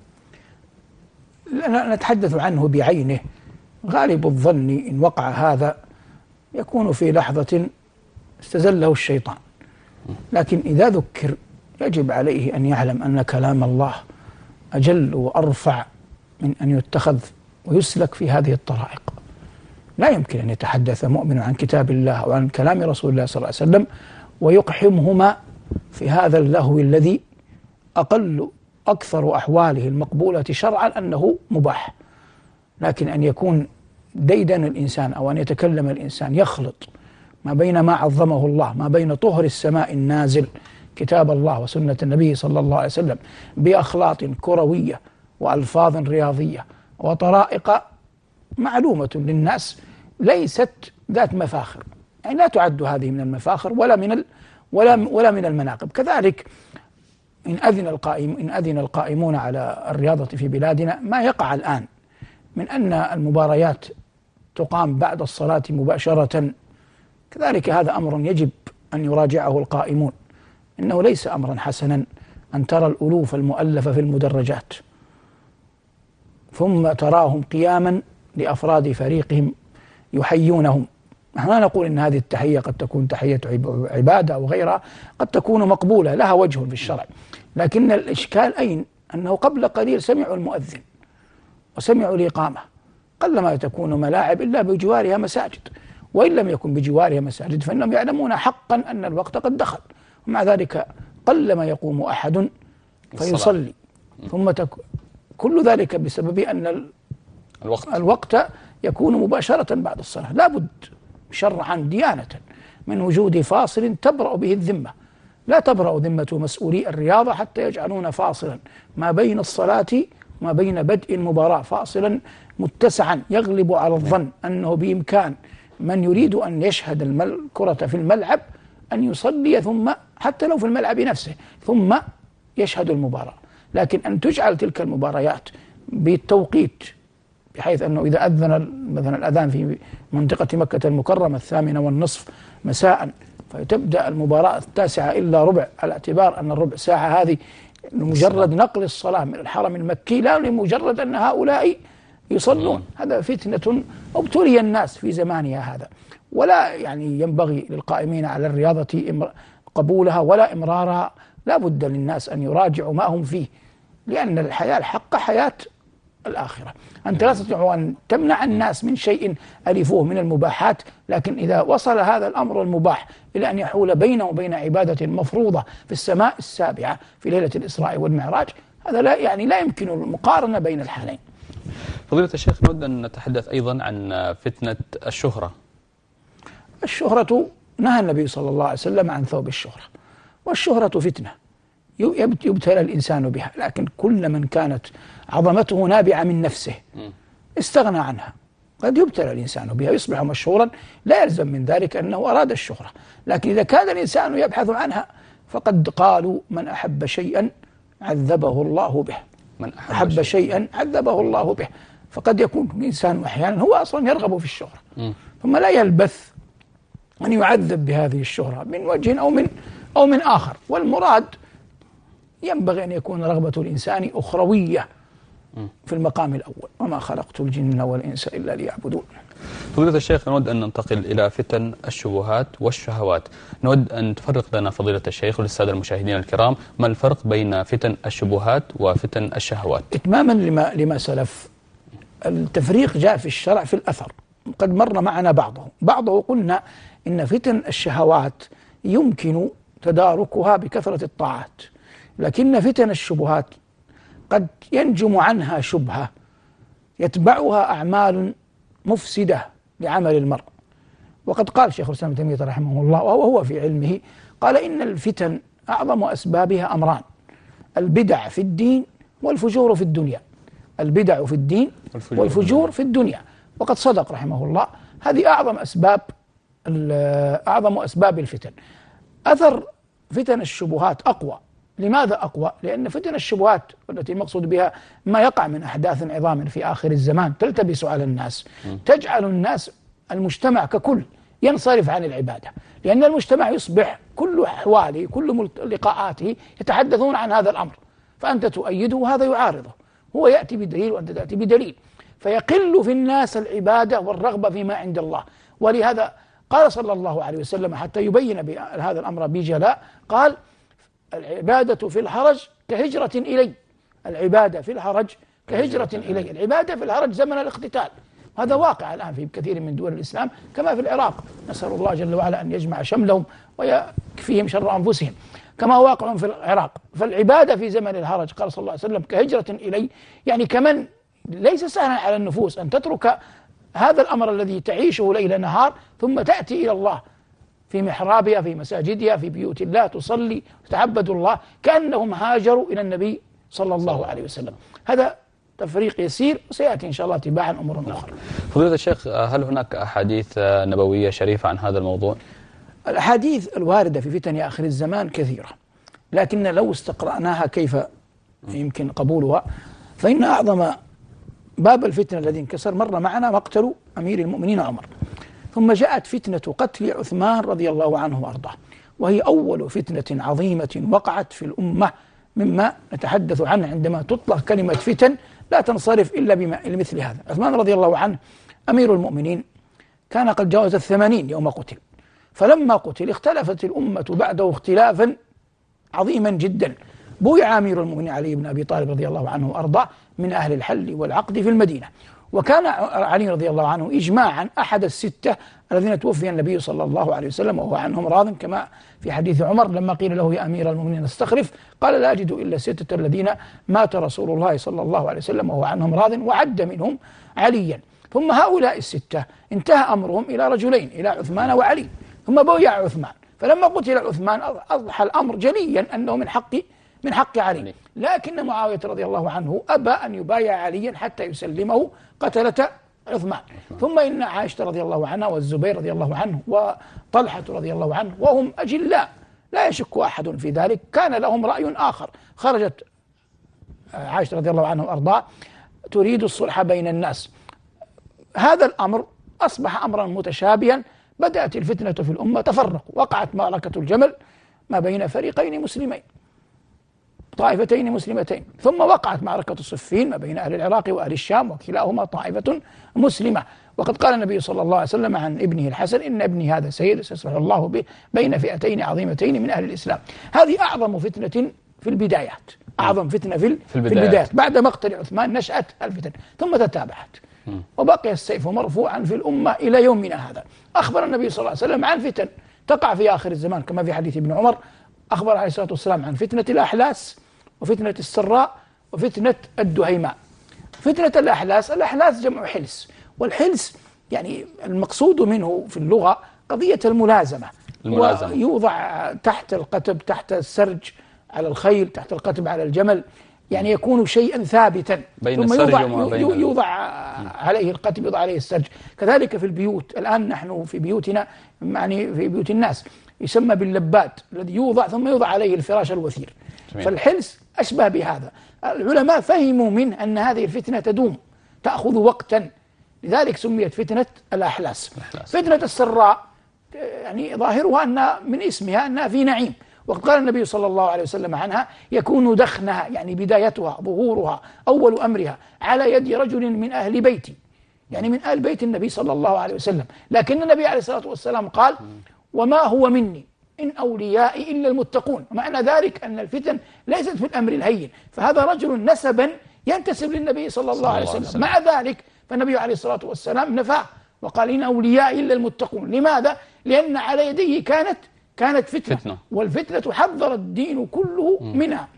لا نتحدث عنه بعينه، غالب الظن إن وقع هذا يكون في لحظة استزله الشيطان، لكن إذا ذكر يجب عليه أن يعلم أن كلام الله أجل وأرفع من أن يتخذ ويسلك في هذه الطرائق. لا يمكن أن يتحدث مؤمن عن كتاب الله وعن كلام رسول الله صلى الله عليه وسلم ويقحمهما في هذا اللهو الذي أكثر أحواله المقبولة شرعا أنه مباح. لكن أن يكون ديدن الإنسان أو أن يتكلم الإنسان يخلط ما بين ما عظمه الله، ما بين طهر السماء النازل كتاب الله وسنة النبي صلى الله عليه وسلم بأخلاط كروية وألفاظ رياضية وطرائق معلومة للناس ليست ذات مفاخر، يعني لا تعد هذه من المفاخر ولا من المناقب. كذلك إن أذن القائمون على الرياضة في بلادنا ما يقع الآن من أن المباريات تقام بعد الصلاة مباشرة، كذلك هذا أمر يجب أن يراجعه القائمون. إنه ليس أمرا حسنا أن ترى الألوف المؤلفة في المدرجات ثم تراهم قياما لأفراد فريقهم يحيونهم. نحن لا نقول إن هذه التحية قد تكون تحية عبادة أو غيرها، قد تكون مقبولة لها وجه في الشرع، لكن الإشكال أين؟ أنه قبل قليل سمعوا المؤذن وسمعوا الإقامة، قلما تكون ملاعب إلا بجوارها مساجد، وإن لم يكن بجوارها مساجد فإنهم يعلمون حقا أن الوقت قد دخل، ومع ذلك قلما يقوم أحد فيصلي ثم كل ذلك بسبب أن الوقت يكون مباشرة بعد الصلاة. لا بد شرعا ديانة من وجود فاصل تبرأ به الذمة. لا تبرأ ذمة مسؤولي الرياضة حتى يجعلون فاصلا ما بين الصلاة ما بين بدء المباراة فاصلا متسعا يغلب على الظن أنه بإمكان من يريد أن يشهد الكرة في الملعب أن يصلي ثم حتى لو في الملعب نفسه ثم يشهد المباراة. لكن أن تجعل تلك المباريات بالتوقيت بحيث أنه إذا أذن مثلا الأذان في منطقة مكة المكرمة 20:30 مساء فتبدأ المباراة 9:45 على اعتبار أن الربع ساعة هذه لمجرد نقل الصلاة من الحرم المكي لا لمجرد أن هؤلاء يصلون. هذا فتنة ابتلي الناس في زمانها هذا، ولا يعني ينبغي للقائمين على الرياضة قبولها ولا إمرارها. لا بد للناس أن يراجعوا ما هم فيه، لأن الحياة الحق حياة الآخرة. أنت لا تستطيع أن تمنع الناس من شيء ألفوه من المباحات، لكن إذا وصل هذا الأمر المباح إلى أن يحول بينه وبين عبادة مفروضة في السماء السابعة في ليلة الإسراء والمعراج، هذا لا يمكن المقارنة بين الحالين.
فضيلة الشيخ، نود أن نتحدث أيضا عن فتنة الشهرة.
الشهرة نهى النبي صلى الله عليه وسلم عن ثوب الشهرة، والشهرة فتنة يبتلى الإنسان بها، لكن كل من كانت عظمته نابعة من نفسه استغنى عنها. قد يبتلى الإنسان بها يصبح مشهورا، لا يلزم من ذلك أنه أراد الشهرة، لكن إذا كان الإنسان يبحث عنها فقد قالوا من أحب شيئا عذبه الله به. من أحب شيئا عذبه الله به. فقد يكون الإنسان أحيانا هو أصلا يرغب في الشهرة ثم لا يلبث أن يعذب بهذه الشهرة من وجه أو من آخر. والمراد ينبغي أن يكون رغبة الإنسان أخروية في المقام الأول، وما خلقت الجن والإنس إلا ليعبدون.
فضيلة الشيخ، نود أن ننتقل إلى فتن الشبهات والشهوات. نود أن تفرق لنا فضيلة الشيخ وللسادة المشاهدين الكرام ما الفرق بين فتن الشبهات وفتن الشهوات؟
إتماما لما سلف، التفريق جاء في الشرع في الأثر، قد مر معنا بعضه قلنا إن فتن الشهوات يمكن تداركها بكثرة الطاعات، لكن فتن الشبهات قد ينجم عنها شبهة يتبعها أعمال مفسدة لعمل المرء. وقد قال شيخ الإسلام ابن تيمية رحمه الله وهو في علمه، قال إن الفتن أعظم أسبابها أمران: البدع في الدين والفجور في الدنيا. البدع في الدين والفجور في الدنيا. وقد صدق رحمه الله، هذه أعظم أسباب الفتن. أثر فتن الشبهات أقوى. لماذا أقوى؟ لأن فتن الشبهات التي المقصود بها ما يقع من أحداث عظام في آخر الزمان تلتبس على الناس، تجعل الناس المجتمع ككل ينصرف عن العبادة، لأن المجتمع يصبح كل أحواله كل لقاءاته يتحدثون عن هذا الأمر، فأنت تؤيده وهذا يعارضه، هو يأتي بدليل وأنت تأتي بدليل، فيقل في الناس العبادة والرغبة فيما عند الله. ولهذا قال صلى الله عليه وسلم حتى يبين هذا الأمر بجلاء، قال: العبادة في الحرج كهجرة إلي. العبادة في الحرج كهجرة إلي. العبادة في الحرج زمن الاقتتال، هذا واقع الآن في كثير من دول الإسلام كما في العراق، نسأل الله جل وعلا أن يجمع شملهم ويكفيهم شر أنفسهم، كما هو واقع في العراق. فالعبادة في زمن الحرج قال صلى الله عليه وسلم كهجرة إلي، يعني كمن ليس سهلا على النفوس أن تترك هذا الأمر الذي تعيشه ليل نهار ثم تأتي إلى الله في محرابها في مساجدها في بيوت الله تصلي وتعبد الله كأنهم هاجروا إلى النبي صلى الله عليه وسلم. هذا تفريق يسير، وسيأتي إن شاء الله تباعا أمور أخرى.
فضيلة الشيخ، هل هناك أحاديث نبوية شريفة عن هذا الموضوع؟
الأحاديث الواردة في فتن آخر الزمان كثيرة، لكن لو استقرأناها كيف يمكن قبولها، فإن أعظم باب الفتنة الذي انكسر مر معنا مقتل أمير المؤمنين عمر، ثم جاءت فتنة قتل عثمان رضي الله عنه وأرضاه، وهي أول فتنة عظيمة وقعت في الأمة مما نتحدث عنه عندما تطلق كلمة فتن لا تنصرف إلا لمثل هذا. عثمان رضي الله عنه أمير المؤمنين كان قد جاوز 80 يوم قتل، فلما قتل اختلفت الأمة بعده اختلافا عظيما جدا. بويع أمير المؤمنين علي بن أبي طالب رضي الله عنه وأرضاه من أهل الحل والعقد في المدينة، وكان علي رضي الله عنه إجماعا أحد الستة الذين توفي النبي صلى الله عليه وسلم وهو عنهم راض، كما في حديث عمر لما قيل له يا أمير المؤمنين استخلف، قال لا أجد إلا الستة الذين مات رسول الله صلى الله عليه وسلم وهو عنهم راض، وعد منهم عليا. ثم هؤلاء الستة انتهى أمرهم إلى رجلين، إلى عثمان وعلي، ثم بويع عثمان. فلما قتل عثمان أضحى الأمر جليا أنه من من حق علي. لكن معاوية رضي الله عنه أبى أن يبايع عليا حتى يسلمه قتلة عثمان. ثم إن عائشة رضي الله عنها والزبير رضي الله عنه وطلحة رضي الله عنه وهم أجلاء لا يشك أحد في ذلك كان لهم رأي آخر. خرجت عائشة رضي الله عنها وأرضاها تريد الصلح بين الناس. هذا الأمر أصبح أمرا متشابها، بدأت الفتنة في الأمة، تفرقوا، وقعت معركة الجمل ما بين فريقين مسلمين، طائفتين مسلمتين. ثم وقعت معركة الصفين ما بين أهل العراق وأهل الشام، وكلاهما طائفة مسلمة. وقد قال النبي صلى الله عليه وسلم عن ابنه الحسن: إن ابني هذا سيد سيصلح الله به بين فئتين عظيمتين من أهل الإسلام. هذه أعظم فتنة في البدايات، أعظم فتنة في البدايات. بعد مقتل عثمان نشأت الفتن ثم تتابعت، وبقي السيف مرفوعا في الأمة إلى يومنا هذا. أخبر النبي صلى الله عليه وسلم عن فتن تقع في آخر الزمان كما في حديث ابن عمر. أخبر عليه الصلاة والسلام عن فتنة الأحلاس وفتنة السراء وفتنة الدهيماء. فتنة الأحلاس، الأحلاس جمع حلس، والحلس يعني المقصود منه في اللغة قضية الملازمة. يوضع تحت القتب، تحت السرج على الخيل، تحت القتب على الجمل، يعني يكون شيئا ثابتا، ثم يوضع عليه القتب، يوضع عليه السرج. كذلك في البيوت، الآن نحن في بيوتنا، يعني في بيوت الناس، يسمى باللباد الذي يوضع ثم يوضع عليه الفراش الوثير. فالحلس أشبه بهذا. العلماء فهموا منه أن هذه الفتنة تدوم، تأخذ وقتا، لذلك سميت فتنة الأحلاس. فتنة السراء يعني ظاهرها أن من اسمها أنها في نعيم، وقد قال النبي صلى الله عليه وسلم عنها: يكون دخنها، يعني بدايتها، ظهورها، أول أمرها على يد رجل من أهل بيتي، يعني من أهل بيت النبي صلى الله عليه وسلم. لكن النبي عليه الصلاة والسلام قال: وما هو مني إن أوليائي إلا المتقون. معنى ذلك أن الفتن ليست في الأمر الهين، فهذا رجل نسبا ينتسب للنبي صلى الله عليه وسلم. مع ذلك فالنبي عليه الصلاة والسلام نفاه وقال: إن أوليائي إلا المتقون. لماذا؟ لأن على يديه كانت فتنة، والفتنة حذر الدين كله منها.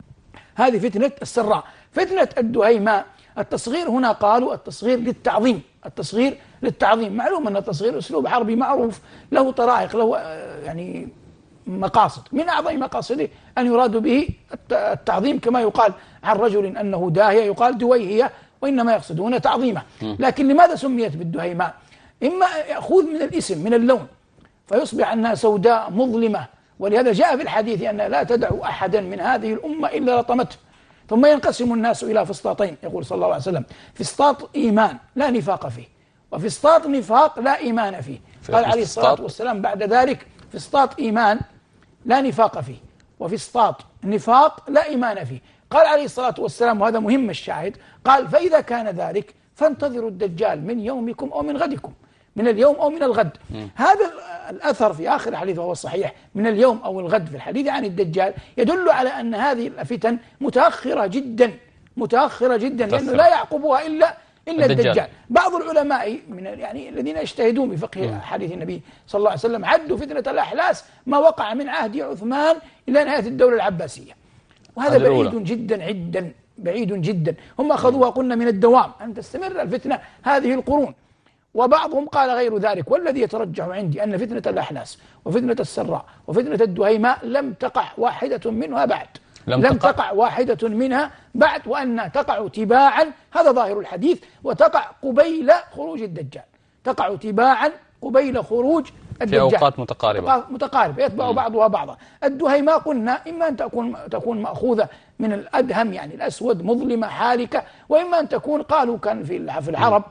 هذه فتنة السراء. فتنة الدهيماء، التصغير هنا قالوا التصغير للتعظيم، التصغير للتعظيم. معلوم أن التصغير أسلوب عربي معروف، له طرائق، له يعني مقاصد. من أعظم مقاصده أن يراد به التعظيم، كما يقال عن رجل أنه داهية يقال دويهية، وإنما يقصدون تعظيمه. لكن لماذا سميت بالدهيماء؟ إما يأخذ من الاسم، من اللون، فيصبح أنها سوداء مظلمة، ولهذا جاء في الحديث أن لا تدعو أحدا من هذه الأمة إلا لطمته. ثم ينقسم الناس إلى فسطاطين، يقول صلى الله عليه وسلم: فسطاط إيمان لا نفاق فيه، وفسطاط نفاق لا إيمان فيه. قال عليه الصلاة والسلام بعد ذلك: فسطاط إيمان لا نفاق فيه، وفسطاط نفاق لا إيمان فيه. قال عليه الصلاة والسلام، وهذا مهم الشاهد، قال: فإذا كان ذلك فانتظروا الدجال من يومكم أو من غدكم، من اليوم أو من الغد. هذا الأثر في آخر الحديث وهو الصحيح، من اليوم أو الغد، في الحديث عن الدجال، يدل على أن هذه الفتن متأخرة جدا، متأخرة جدا، لأنه لا يعقبها إلا الدجال. بعض العلماء من يعني الذين يجتهدون بفقه حديث النبي صلى الله عليه وسلم عدوا فتنة الأحلاس ما وقع من عهد عثمان إلى نهاية الدولة العباسية، وهذا بعيد جدا بعيد جدا. هم أخذوها قلنا من الدوام، أن تستمر الفتنة هذه القرون. وبعضهم قال غير ذلك، والذي يترجح عندي أن فتنة الأحلاس وفتنة السراء وفتنة الدهيماء لم تقع واحدة منها بعد، لم تقع واحدة منها بعد، وأن تقع تباعا، هذا ظاهر الحديث، وتقع قبيل خروج الدجال، تقع تباعا قبيل خروج الدجال
في أوقات متقاربة
يتبع بعضها بعضا. الدهيماء قلنا إما أن تكون مأخوذة من الأدهم، يعني الأسود، مظلمة حالكة، وإما أن تكون، قالوا كان في العرب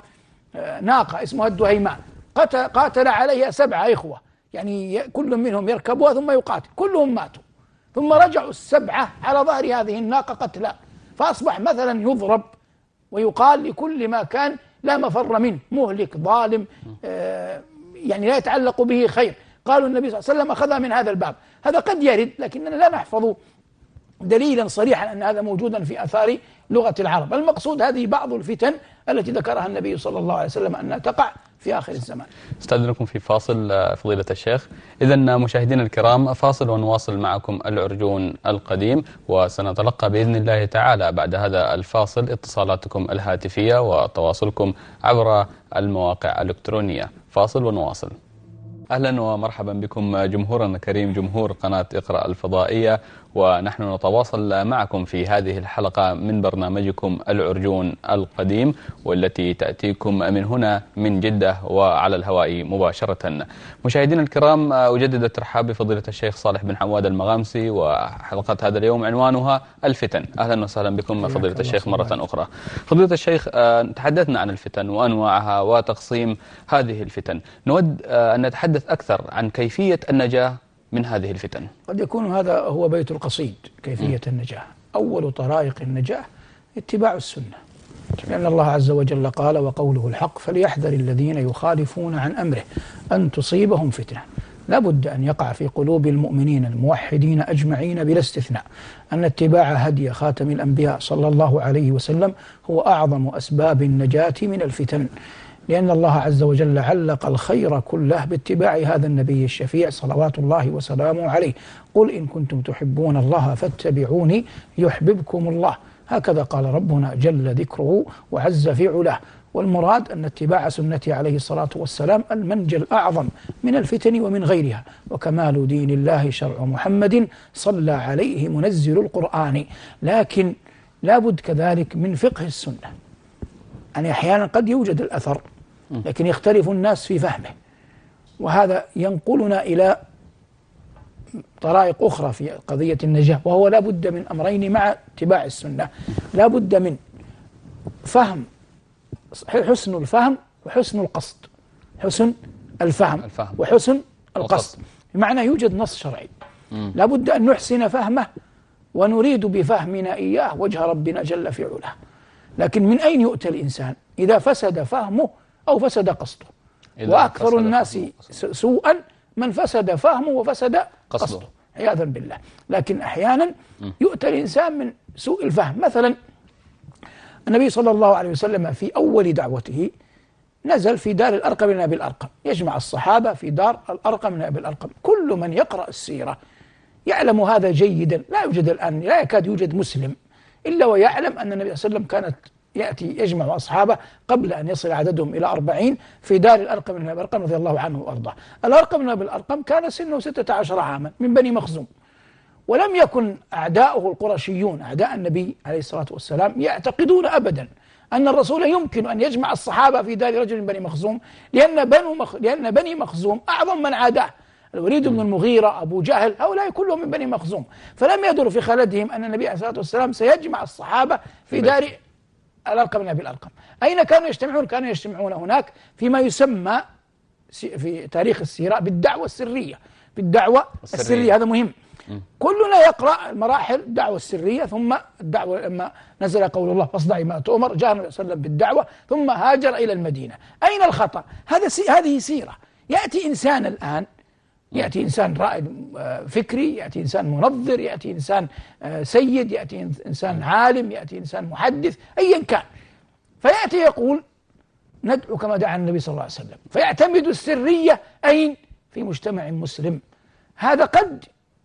ناقة اسمها الدهيماء قاتل عليها 7 إخوة، يعني كل منهم يركبها ثم يقاتل، كلهم ماتوا، ثم رجعوا 7 على ظهر هذه الناقة قتلى، فأصبح مثلا يضرب ويقال لكل ما كان لا مفر منه، مهلك ظالم، يعني لا يتعلق به خير. قالوا النبي صلى الله عليه وسلم أخذها من هذا الباب. هذا قد يرد، لكننا لا نحفظ دليلا صريحا أن هذا موجودا في آثار لغة العرب. المقصود هذه بعض الفتن التي ذكرها النبي صلى الله عليه وسلم أنها تقع في آخر الزمان.
استأذنكم في فاصل فضيلة الشيخ. إذن مشاهدينا الكرام، فاصل ونواصل معكم العرجون القديم، وسنتلقى بإذن الله تعالى بعد هذا الفاصل اتصالاتكم الهاتفية وتواصلكم عبر المواقع الإلكترونية. فاصل ونواصل. أهلا ومرحبا بكم جمهورنا الكريم، جمهور قناة اقرأ الفضائية، ونحن نتواصل معكم في هذه الحلقة من برنامجكم العرجون القديم، والتي تأتيكم من هنا من جدة وعلى الهواء مباشرة. مشاهدينا الكرام، أجدد الترحاب بفضيلة الشيخ صالح بن حماد المغامسي، وحلقة هذا اليوم عنوانها الفتن. أهلا وسهلا بكم فضيلة الشيخ مرة أخرى. فضيلة الشيخ، تحدثنا عن الفتن وأنواعها وتقسيم هذه الفتن. نود أن نتحدث أكثر عن كيفية النجاة من هذه الفتن.
قد يكون هذا هو بيت القصيد، كيفية النجاة. أول طرائق النجاة اتباع السنة، لأن الله عز وجل قال: وقوله الحق فليحذر الذين يخالفون عن أمره أن تصيبهم فتنة. لا بد أن يقع في قلوب المؤمنين الموحدين أجمعين بلا استثناء أن اتباع هدي خاتم الأنبياء صلى الله عليه وسلم هو أعظم أسباب النجاة من الفتن، لأن الله عز وجل علق الخير كله باتباع هذا النبي الشفيع صلوات الله وسلامه عليه. قل إن كنتم تحبون الله فاتبعوني يحببكم الله، هكذا قال ربنا جل ذكره وعز في علاه. والمراد أن اتباع سنته عليه الصلاة والسلام المنجى الأعظم من الفتن ومن غيرها، وكمال دين الله شرع محمد صلى عليه منزل القرآن. لكن لابد كذلك من فقه السنة، يعني أحيانا قد يوجد الأثر لكن يختلف الناس في فهمه، وهذا ينقلنا إلى طرائق أخرى في قضية النجاة، وهو لا بد من أمرين مع اتباع السنة. لا بد من فهم، حسن الفهم وحسن القصد. حسن الفهم وحسن القصد، بمعنى يوجد نص شرعي لا بد أن نحسن فهمه ونريد بفهمنا إياه وجه ربنا جل في علاه. لكن من أين يؤتى الإنسان إذا فسد فهمه أو فسد قصده؟ وأكثر الناس سوءا من فسد فهمه وفسد قصده عياذا بالله. لكن أحيانا يؤتى الإنسان من سوء الفهم. مثلا النبي صلى الله عليه وسلم في أول دعوته نزل في دار الأرقم بن أبي الأرقم، يجمع الصحابة في دار الأرقم بن أبي الأرقم. كل من يقرأ السيرة يعلم هذا جيدا. لا يوجد الآن، لا يكاد يوجد مسلم إلا ويعلم أن النبي صلى الله عليه وسلم كانت يأتي يجمع أصحابه قبل أن يصل عددهم إلى 40 في دار الأرقم بن أبي الأرقم رضي الله عنه وأرضاه. الأرقم بن أبي الأرقم كان سنه 16 عاما من بني مخزوم، ولم يكن أعداؤه القرشيون أعداء النبي عليه الصلاة والسلام يعتقدون أبدا أن الرسول يمكن أن يجمع الصحابة في دار رجل من بني مخزوم، لأن بني مخزوم أعظم من عاداه، الوليد بن المغيرة، أبو جهل، هؤلاء كلهم من بني مخزوم. فلم يدر في خلدهم أن النبي عليه الصلاة والسلام سيجمع الصحابة في دار الأرقم بن أبي الأرقم. أين كانوا يجتمعون؟ كانوا يجتمعون هناك فيما يسمى في تاريخ السيرة بالدعوة السرية. بالدعوة السرية، هذا مهم. كلنا يقرأ مراحل الدعوة السرية، ثم الدعوة لما نزل قول الله فاصدعي ما تؤمر، جاء النبي صلى الله عليه وسلم بالدعوة ثم هاجر إلى المدينة. أين الخطأ؟ هذه سيرة. يأتي إنسان الآن، يأتي إنسان رائد فكري، يأتي إنسان منظر، يأتي إنسان سيد، يأتي إنسان عالم، يأتي إنسان محدث، أيا كان، فيأتي يقول ندعو كما دعا النبي صلى الله عليه وسلم، فيعتمد السرية أين؟ في مجتمع مسلم. هذا قد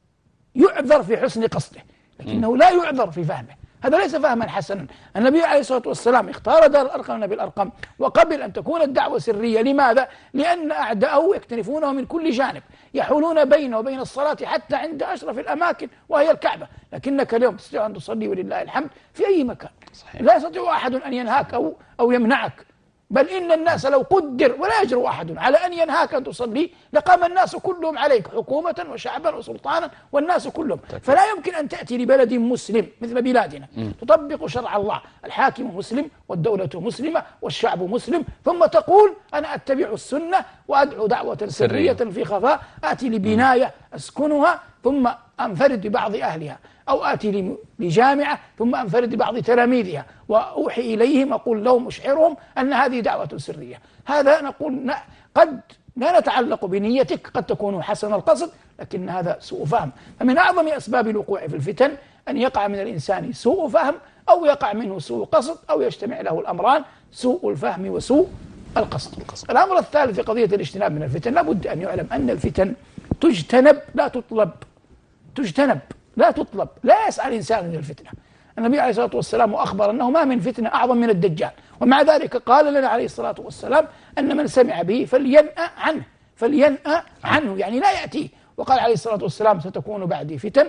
يعذر في حسن قصده، لكنه لا يعذر في فهمه. هذا ليس فهما حسنا. النبي عليه الصلاة والسلام اختار دار الأرقم بن الأرقم وقبل أن تكون الدعوة سرية. لماذا؟ لأن أعداءه يكتنفونه من كل جانب، يحولون بينه وبين الصلاة حتى عند أشرف الأماكن وهي الكعبة. لكنك اليوم تستطيع أن تصلي ولله الحمد في أي مكان. صحيح. لا يستطيع أحد أن ينهاك أو يمنعك، بل إن الناس لو قدر ولا يجرؤ أحد على أن ينهاك أن تصلي لقام الناس كلهم عليك، حكومة وشعبا وسلطانا والناس كلهم. فلا يمكن أن تأتي لبلد مسلم مثل بلادنا تطبق شرع الله، الحاكم مسلم والدولة مسلمة والشعب مسلم، ثم تقول أنا أتبع السنة وأدعو دعوة سرية في خفاء، آتي لبناية أسكنها ثم أنفرد ببعض أهلها، أو آتي لجامعة ثم أنفرد ببعض تلاميذها وأوحي إليهم أقول لهم أشعرهم أن هذه دعوة سرية. هذا نقول قد لا نتعلق بنيتك، قد تكون حسن القصد، لكن هذا سوء فهم. فمن أعظم أسباب الوقوع في الفتن أن يقع من الإنسان سوء فهم، أو يقع منه سوء قصد، أو يجتمع له الأمران سوء الفهم وسوء القصد. الأمر الثالث في قضية الاجتناب من الفتن، لابد أن يعلم أن الفتن تجتنب لا تطلب. تجتنب لا تطلب، لا يسعى الإنسان من الفتنة. النبي عليه الصلاة والسلام أخبر أنه ما من فتنة أعظم من الدجال، ومع ذلك قال لنا عليه الصلاة والسلام أن من سمع به فلينأ عنه. فلينأ عنه يعني لا يأتيه، وقال عليه الصلاة والسلام ستكون بعدي فتن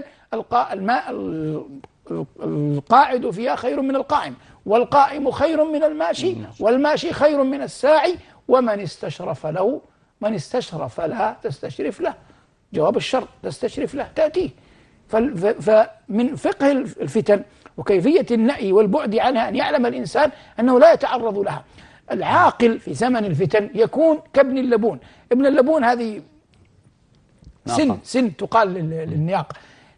القاعد فيها خير من القائم، والقائم خير من الماشي، والماشي خير من الساعي، ومن استشرف له، من استشرف لها تستشرف له، جواب الشر تستشرف له تأتيه. فمن فقه الفتن وكيفية النأي والبعد عنها أن يعلم الإنسان أنه لا يتعرض لها. العاقل في زمن الفتن يكون كابن اللبون. ابن اللبون هذه سن تقال للنياق،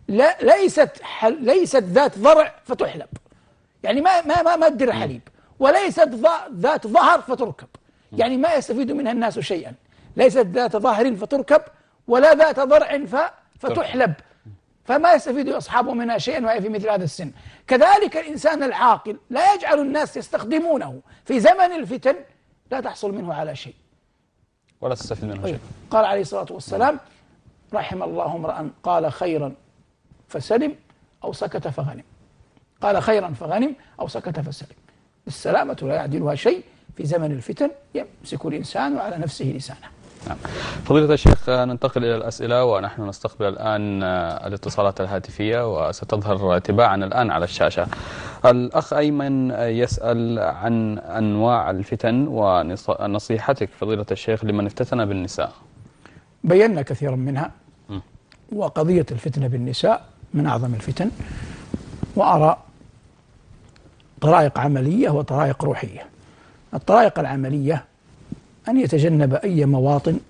ليست ذات ضرع فتحلب، يعني ما تدير حليب، وليست ذات ظهر فتركب، يعني ما يستفيد منها الناس شيئا. ليست ذات ظهر فتركب ولا ذات ضرع فتحلب، فما يستفيد أصحابه منها شيئا وهي في مثل هذا السن. كذلك الإنسان العاقل لا يجعل الناس يستخدمونه في زمن الفتن، لا تحصل منه على شيء
ولا تستفيد منه شيء.
قال عليه الصلاة والسلام: رحم الله امرأ قال خيرا فسلم أو سكت فغنم. قال خيرا فغنم أو سكت فسلم. السلامة لا يعدلها شيء في زمن الفتن، يمسك الإنسان على نفسه لسانه.
نعم. فضيلة الشيخ، ننتقل إلى الأسئلة، ونحن نستقبل الآن الاتصالات الهاتفية وستظهر تباعا الآن على الشاشة. الأخ أيمن يسأل عن أنواع الفتن ونصيحتك فضيلة الشيخ لمن افتتن بالنساء.
بينا كثيرا منها، وقضية الفتنة بالنساء من أعظم الفتن، وأرى طرائق عملية وطرائق روحية. الطرائق العملية أن يتجنب أي مواطن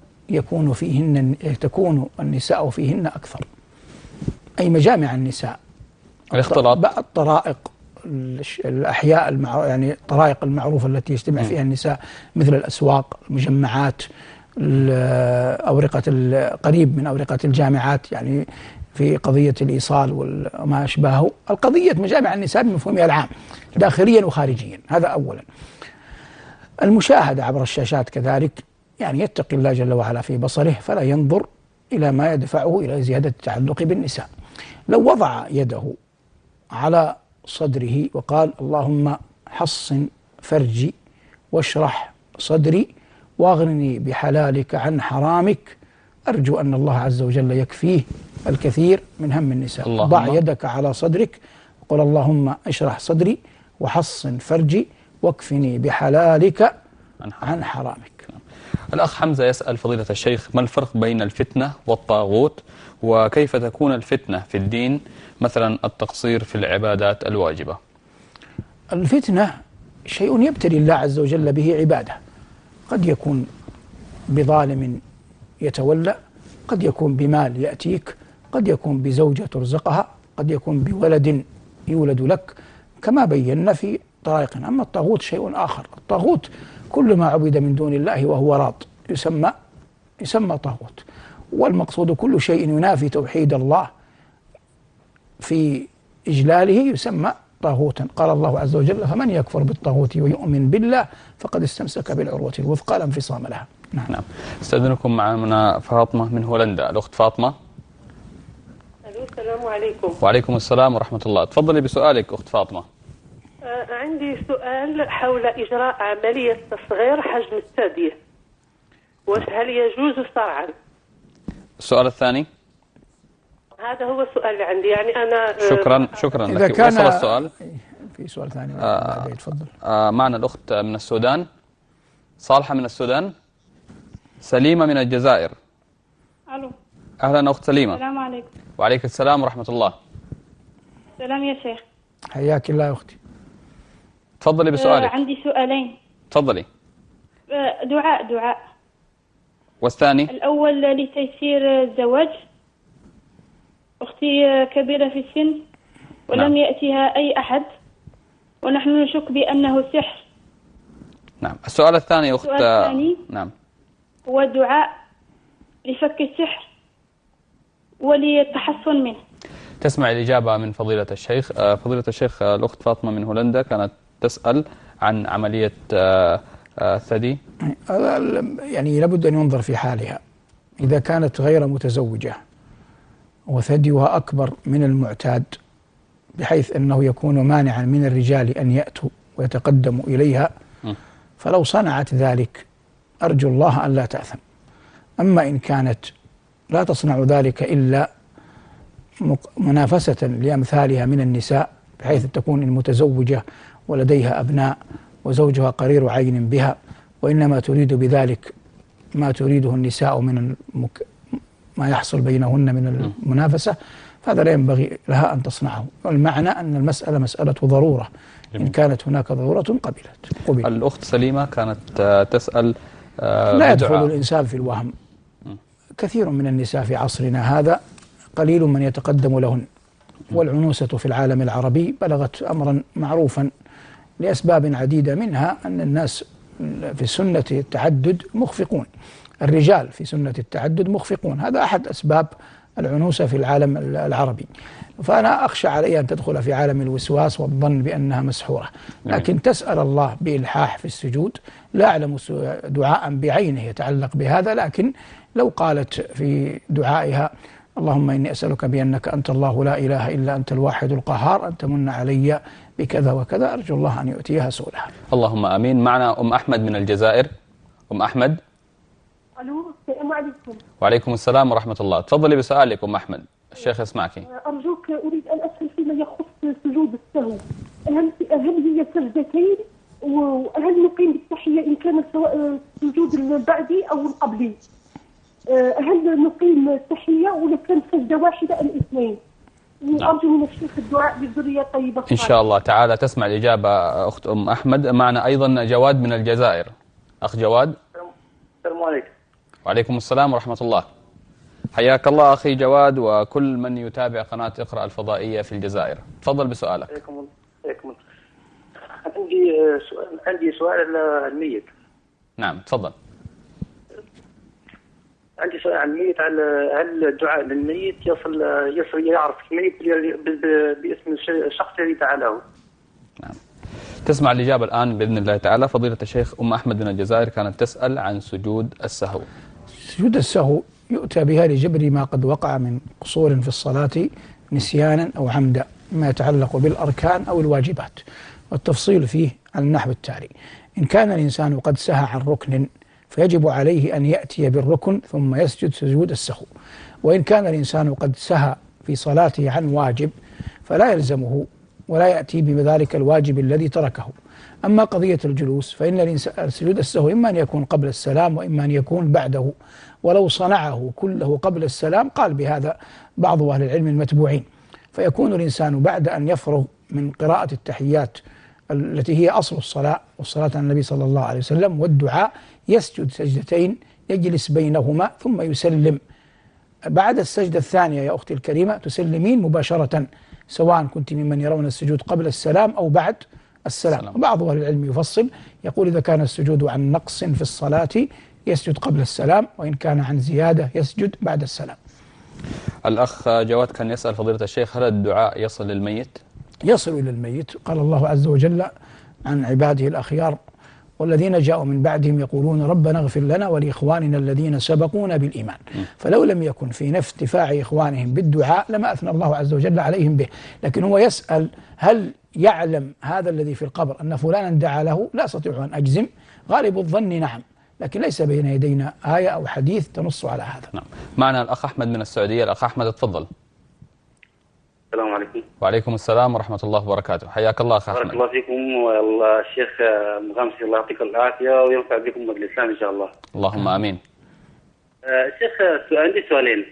تكون النساء فيهن أكثر، أي مجامع النساء،
الاختلاط،
الطرائق، الأحياء يعني الطرائق المعروفة التي يجتمع فيها النساء مثل الأسواق، المجمعات، قريب من أورقة الجامعات، يعني في قضية الإيصال وما أشباهه. القضية مجامع النساء بمفهومها العام داخليا وخارجيا، هذا أولا. المشاهدة عبر الشاشات كذلك، يعني يتقي الله جل وعلا في بصره فلا ينظر إلى ما يدفعه إلى زيادة التعلق بالنساء. لو وضع يده على صدره وقال: اللهم حصن فرجي واشرح صدري واغنني بحلالك عن حرامك، أرجو أن الله عز وجل يكفيه الكثير من هم النساء. ضع يدك على صدرك وقل: اللهم اشرح صدري وحصن فرجي واكفني بحلالك عن حرامك.
الأخ حمزة يسأل فضيلة الشيخ: ما الفرق بين الفتنة والطاغوت، وكيف تكون الفتنة في الدين، مثلا التقصير في العبادات الواجبة؟
الفتنة شيء يبتلي الله عز وجل به عباده، قد يكون بظالم يتولى، قد يكون بمال يأتيك، قد يكون بزوجة ترزقها، قد يكون بولد يولد لك، كما بينا في طرائقنا. أما الطاغوت شيء آخر. الطاغوت كل ما عبد من دون الله وهو راض يسمى طاغوت، والمقصود كل شيء ينافي توحيد الله في إجلاله يسمى طاغوتا. قال الله عز وجل: فمن يكفر بالطاغوت ويؤمن بالله فقد استمسك بالعروة الوثقى لا انفصام لها.
نعم. استأذنكم معنا فاطمة من هولندا. الأخت فاطمة.
السلام عليكم.
وعليكم السلام ورحمة الله. تفضلي بسؤالك أخت فاطمة.
عندي سؤال حول إجراء عملية تصغير حجم الثدي، هل يجوز شرعا؟
السؤال الثاني.
هذا هو السؤال اللي عندي، يعني أنا
شكرا
إذا
لك.
كان
وصل السؤال.
في سؤال ثاني. تفضل.
معنا الأخت من السودان، صالحة من السودان، سليمة من الجزائر.
ألو.
أهلا أخت سليمة.
السلام عليكم.
وعليك السلام ورحمة الله.
سلام يا شيخ.
حياك الله يا أختي.
تفضلي بسؤالك.
عندي سؤالين.
تفضلي.
دعاء.
والثاني؟
الأول لتيسير الزواج. أختي كبيرة في السن ولم يأتيها أي أحد، ونحن نشك بأنه سحر.
نعم. السؤال الثاني أخت.
السؤال الثاني
نعم،
هو دعاء لفك السحر وللتحصن منه.
تسمع الإجابة من فضيلة الشيخ. فضيلة الشيخ، الأخت فاطمة من هولندا كانت تسأل عن عملية الثدي.
يعني لابد أن ينظر في حالها. إذا كانت غير متزوجة وثديها أكبر من المعتاد بحيث أنه يكون مانعا من الرجال أن يأتوا ويتقدموا إليها، فلو صنعت ذلك أرجو الله أن لا تأثم. أما إن كانت لا تصنع ذلك إلا منافسة لأمثالها من النساء، بحيث تكون المتزوجة ولديها أبناء وزوجها قرير عين بها، وإنما تريد بذلك ما تريده النساء من ما يحصل بينهن من المنافسة، فهذا لا ينبغي لها أن تصنعه. والمعنى أن المسألة مسألة ضرورة، إن كانت هناك ضرورة قبلت.
الأخت سليمة كانت تسأل
لا يدخل الإنسان في الوهم. كثير من النساء في عصرنا هذا قليل من يتقدم لهن، والعنوسة في العالم العربي بلغت أمرا معروفا لأسباب عديدة، منها أن الناس في سنة التعدد مخفقون، الرجال في سنة التعدد مخفقون، هذا أحد أسباب العنوسة في العالم العربي. فأنا أخشى عليها أن تدخل في عالم الوسواس والظن بأنها مسحورة، لكن تسأل الله بإلحاح في السجود. لا أعلم دعاء بعينه يتعلق بهذا، لكن لو قالت في دعائها اللهم إني أسألك بأنك أنت الله لا إله إلا أنت الواحد القهار أن تمن علي بكذا وكذا، أرجو الله أن يؤتيها سؤلها.
اللهم آمين. معنا أم أحمد من الجزائر. أم أحمد.
الو، السلام عليكم.
وعليكم السلام ورحمة الله. تفضلي بسؤالك أم أحمد، الشيخ يسمعك.
أرجوك، أريد أن أسأل فيما يخص سجود السهو، هل هي سجدتين؟ وهل نقيم بالتحية إن كان سواء السجود البعدي أو القبلي؟ هل نقيم التحية ولا كان سجدة واحدة أم اثنين؟ أرجو من الشيخ الدعاء بالذرية الطيبة
إن شاء الله تعالى. تسمع الإجابة أخت أم أحمد. معنا أيضا جواد من الجزائر. أخ جواد.
السلام عليكم.
وعليكم السلام ورحمة الله. حياك الله أخي جواد وكل من يتابع قناة اقرأ الفضائية في الجزائر. تفضل بسؤالك.
حياكم الله. عندي سؤال على الميت.
نعم تفضل.
عندي سؤال عن الميت، هل الدعاء للميت يصل يعرف الميت باسم الشخص الذي دعا له؟
نعم. تسمع الإجابة الآن بإذن الله تعالى. فضيلة الشيخ أم أحمد من الجزائر كانت تسأل عن سجود السهو.
سجود السهو يؤتى بها لجبر ما قد وقع من قصور في الصلاة نسيانا أو عمدا، ما يتعلق بالأركان أو الواجبات، والتفصيل فيه على النحو التالي: إن كان الإنسان قد سهى عن ركن فيجب عليه أن يأتي بالركن ثم يسجد سجود السهو، وإن كان الإنسان قد سهى في صلاته عن واجب فلا يلزمه ولا يأتي بذلك الواجب الذي تركه. أما قضية الجلوس فإن سجود السهو إما أن يكون قبل السلام وإما أن يكون بعده، ولو صنعه كله قبل السلام قال بهذا بعض أهل العلم المتبوعين، فيكون الإنسان بعد أن يفرغ من قراءة التحيات التي هي أصل الصلاة والصلاة على النبي صلى الله عليه وسلم والدعاء يسجد سجدتين يجلس بينهما ثم يسلم. بعد السجدة الثانية يا أختي الكريمة تسلمين مباشرة، سواء كنت ممن يرون السجود قبل السلام أو بعد السلام. وبعض أهل العلم يفصل يقول إذا كان السجود عن نقص في الصلاة يسجد قبل السلام، وإن كان عن زيادة يسجد بعد السلام.
الأخ جواد كان يسأل فضيلة الشيخ هل الدعاء يصل للميت؟
يصل إلى الميت. قال الله عز وجل عن عباده الأخيار: والذين جاءوا من بعدهم يقولون ربنا اغفر لنا ولإخواننا الذين سبقونا بالإيمان. فلو لم يكن في نفس دفاع إخوانهم بالدعاء لما أثنى الله عز وجل عليهم به، لكن هو يسأل هل يعلم هذا الذي في القبر أن فلانا دعا له؟ لا أستطيع أن أجزم، غالب الظن نعم، لكن ليس بين يدينا آية أو حديث تنص على هذا.
نعم. معنا الأخ أحمد من السعودية. الأخ أحمد تفضل.
السلام عليكم.
وعليكم السلام ورحمة الله وبركاته. حياك الله أخ أحمد.
بارك الله فيكم، والله الشيخ مغامسي الله يعطيك العافية وينفع بكم بالإسلام إن شاء الله.
اللهم آمين.
الشيخ عندي سؤالين.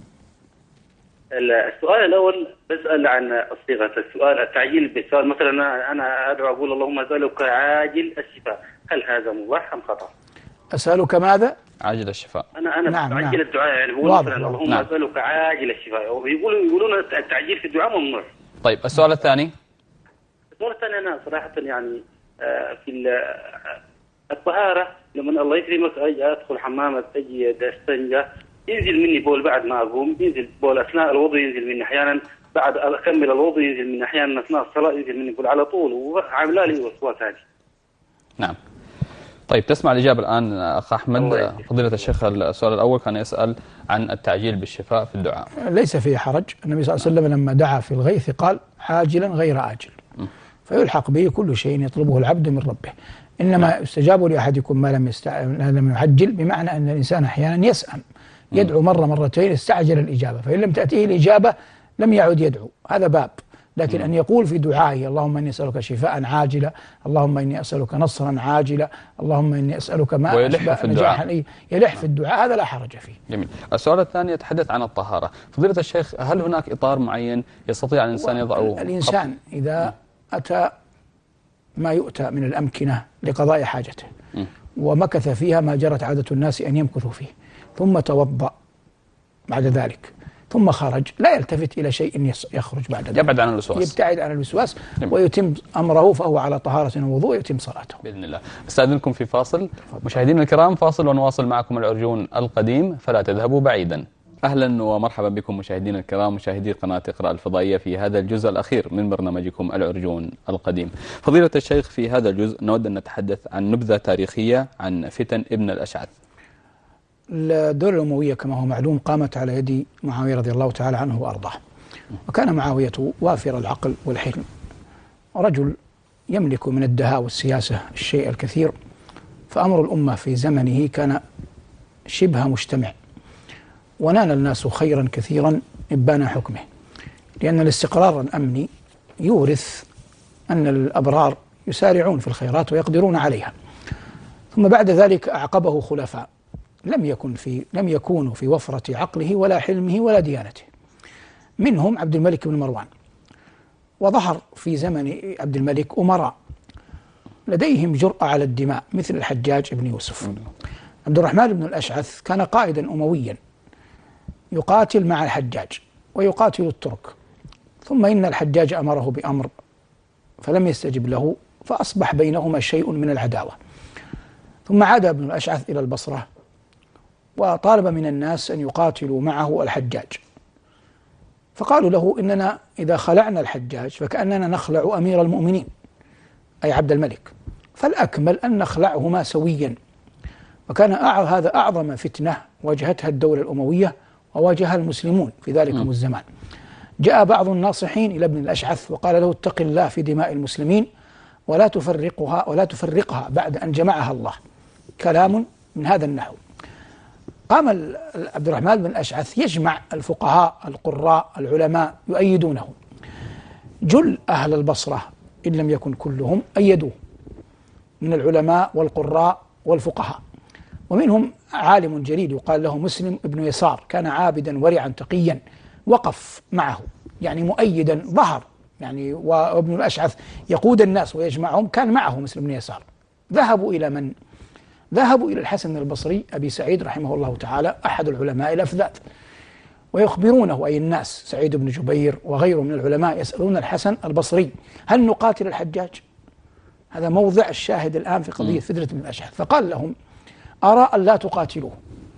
السؤال الأول بسأل عن صيغة السؤال، التعجيل بالسؤال. مثلا أنا أدعو أقول اللهم أسألك عاجل الشفاء، هل هذا مباح أم خطأ؟
أسألك ماذا؟
عاجل الشفاء.
أنا
نعم
بعجل الدعاء، يعني بقول مثلا اللهم أسألك عاجل الشفاء، ويقولون التعجيل في الدعاء ممنوع.
طيب السؤال الثاني.
السؤال الثاني أنا صراحة يعني في الطهارة لما الله يكرمك أجي أدخل حمامة أجي استنجى ينزل مني بول بعد ما أقوم، ينزل بول أثناء الوضوء، ينزل مني أحيانا بعد أكمل الوضوء، ينزل مني أحيانا أثناء الصلاة ينزل مني بول على طول، وعامله لي وسواس هذه.
نعم. طيب تسمع الإجابة الآن أخ أحمد. فضيلة الشيخ السؤال الأول كان يسأل عن التعجيل بالشفاء في الدعاء.
ليس فيه حرج. النبي صلى الله عليه وسلم لما دعا في الغيث قال عاجلا غير آجل، فيلحق به كل شيء يطلبه العبد من ربه. إنما يستجاب لأحدكم ما لم يعجل، بمعنى أن الإنسان أحيانا يدعو مرة مرتين استعجل الإجابة، فإن لم تأتيه الإجابة لم يعد يدعو، هذا باب. لكن أن يقول في دعائه اللهم إني أسألك شفاء عاجلا، اللهم إني أسألك نصرا عاجلا، اللهم إني أسألك ما
أشبه نجاحا،
يلح في الدعاء، هذا لا حرج فيه.
جميل. السؤال الثاني يتحدث عن الطهارة. فضيلة الشيخ، هل هناك إطار معين يستطيع الإنسان يضعه؟
الإنسان إذا أتى ما يؤتى من الأمكنة لقضاء حاجته ومكث فيها ما جرت عادة الناس أن يمكثوا فيه، ثم توضأ بعد ذلك ثم خرج، لا يلتفت إلى شيء يخرج بعد ذلك،
يبعد عن الوسواس،
يبتعد عن الوسواس ويتم أمره، فهو على طهارة ووضوء يتم صلاته
بإذن الله. استأذنكم في فاصل. مشاهدينا الكرام، فاصل ونواصل معكم العرجون القديم، فلا تذهبوا بعيدا. أهلا ومرحبا بكم مشاهدينا الكرام، مشاهدي قناة اقرأ الفضائية، في هذا الجزء الأخير من برنامجكم العرجون القديم. فضيلة الشيخ، في هذا الجزء نود أن نتحدث عن نبذة تاريخية عن فتن ابن الأشعث.
الدولة الأموية كما هو معلوم قامت على يد معاوية رضي الله تعالى عنه وأرضاه، وكان معاوية وافر العقل والحلم، رجل يملك من الدهاء والسياسة الشيء الكثير، فأمر الأمة في زمنه كان شبه مجتمع، ونال الناس خيرا كثيرا إبان حكمه، لأن الاستقرار الأمني يورث أن الأبرار يسارعون في الخيرات ويقدرون عليها. ثم بعد ذلك أعقبه خلفاء لم يكونوا في وفرة عقله ولا حلمه ولا ديانته، منهم عبد الملك بن مروان. وظهر في زمن عبد الملك أمراء لديهم جرأة على الدماء مثل الحجاج بن يوسف. عبد الرحمن بن الأشعث كان قائدا أمويا يقاتل مع الحجاج ويقاتل الترك، ثم إن الحجاج أمره بأمر فلم يستجب له، فأصبح بينهما شيء من العداوة. ثم عاد ابن الأشعث إلى البصرة وطالب من الناس أن يقاتلوا معه الحجاج، فقالوا له إننا إذا خلعنا الحجاج فكأننا نخلع أمير المؤمنين أي عبد الملك، فالأكمل أن نخلعهما سويا. وكان هذا أعظم فتنة واجهتها الدولة الأموية وواجهها المسلمون في ذلكم الزمان. جاء بعض الناصحين إلى ابن الأشعث وقال له اتق الله في دماء المسلمين ولا تفرقها بعد أن جمعها الله، كلام من هذا النحو. قام عبد الرحمن بن الأشعث يجمع الفقهاء القراء العلماء يؤيدونه، جل أهل البصرة إن لم يكن كلهم أيدوه من العلماء والقراء والفقهاء، ومنهم عالم جليل يقال له مسلم ابن يسار، كان عابدا ورعا تقيا، وقف معه يعني مؤيدا ظهر يعني، وابن الأشعث يقود الناس ويجمعهم، كان معه مسلم بن يسار. ذهبوا إلى من؟ ذهبوا إلى الحسن البصري أبي سعيد رحمه الله تعالى أحد العلماء الأفذاذ، ويخبرونه أي الناس سعيد بن جبير وغيره من العلماء يسألون الحسن البصري هل نقاتل الحجاج؟ هذا موضع الشاهد الآن في قضية فتنة ابن الأشعث. فقال لهم أرى أن لا تقاتلوه،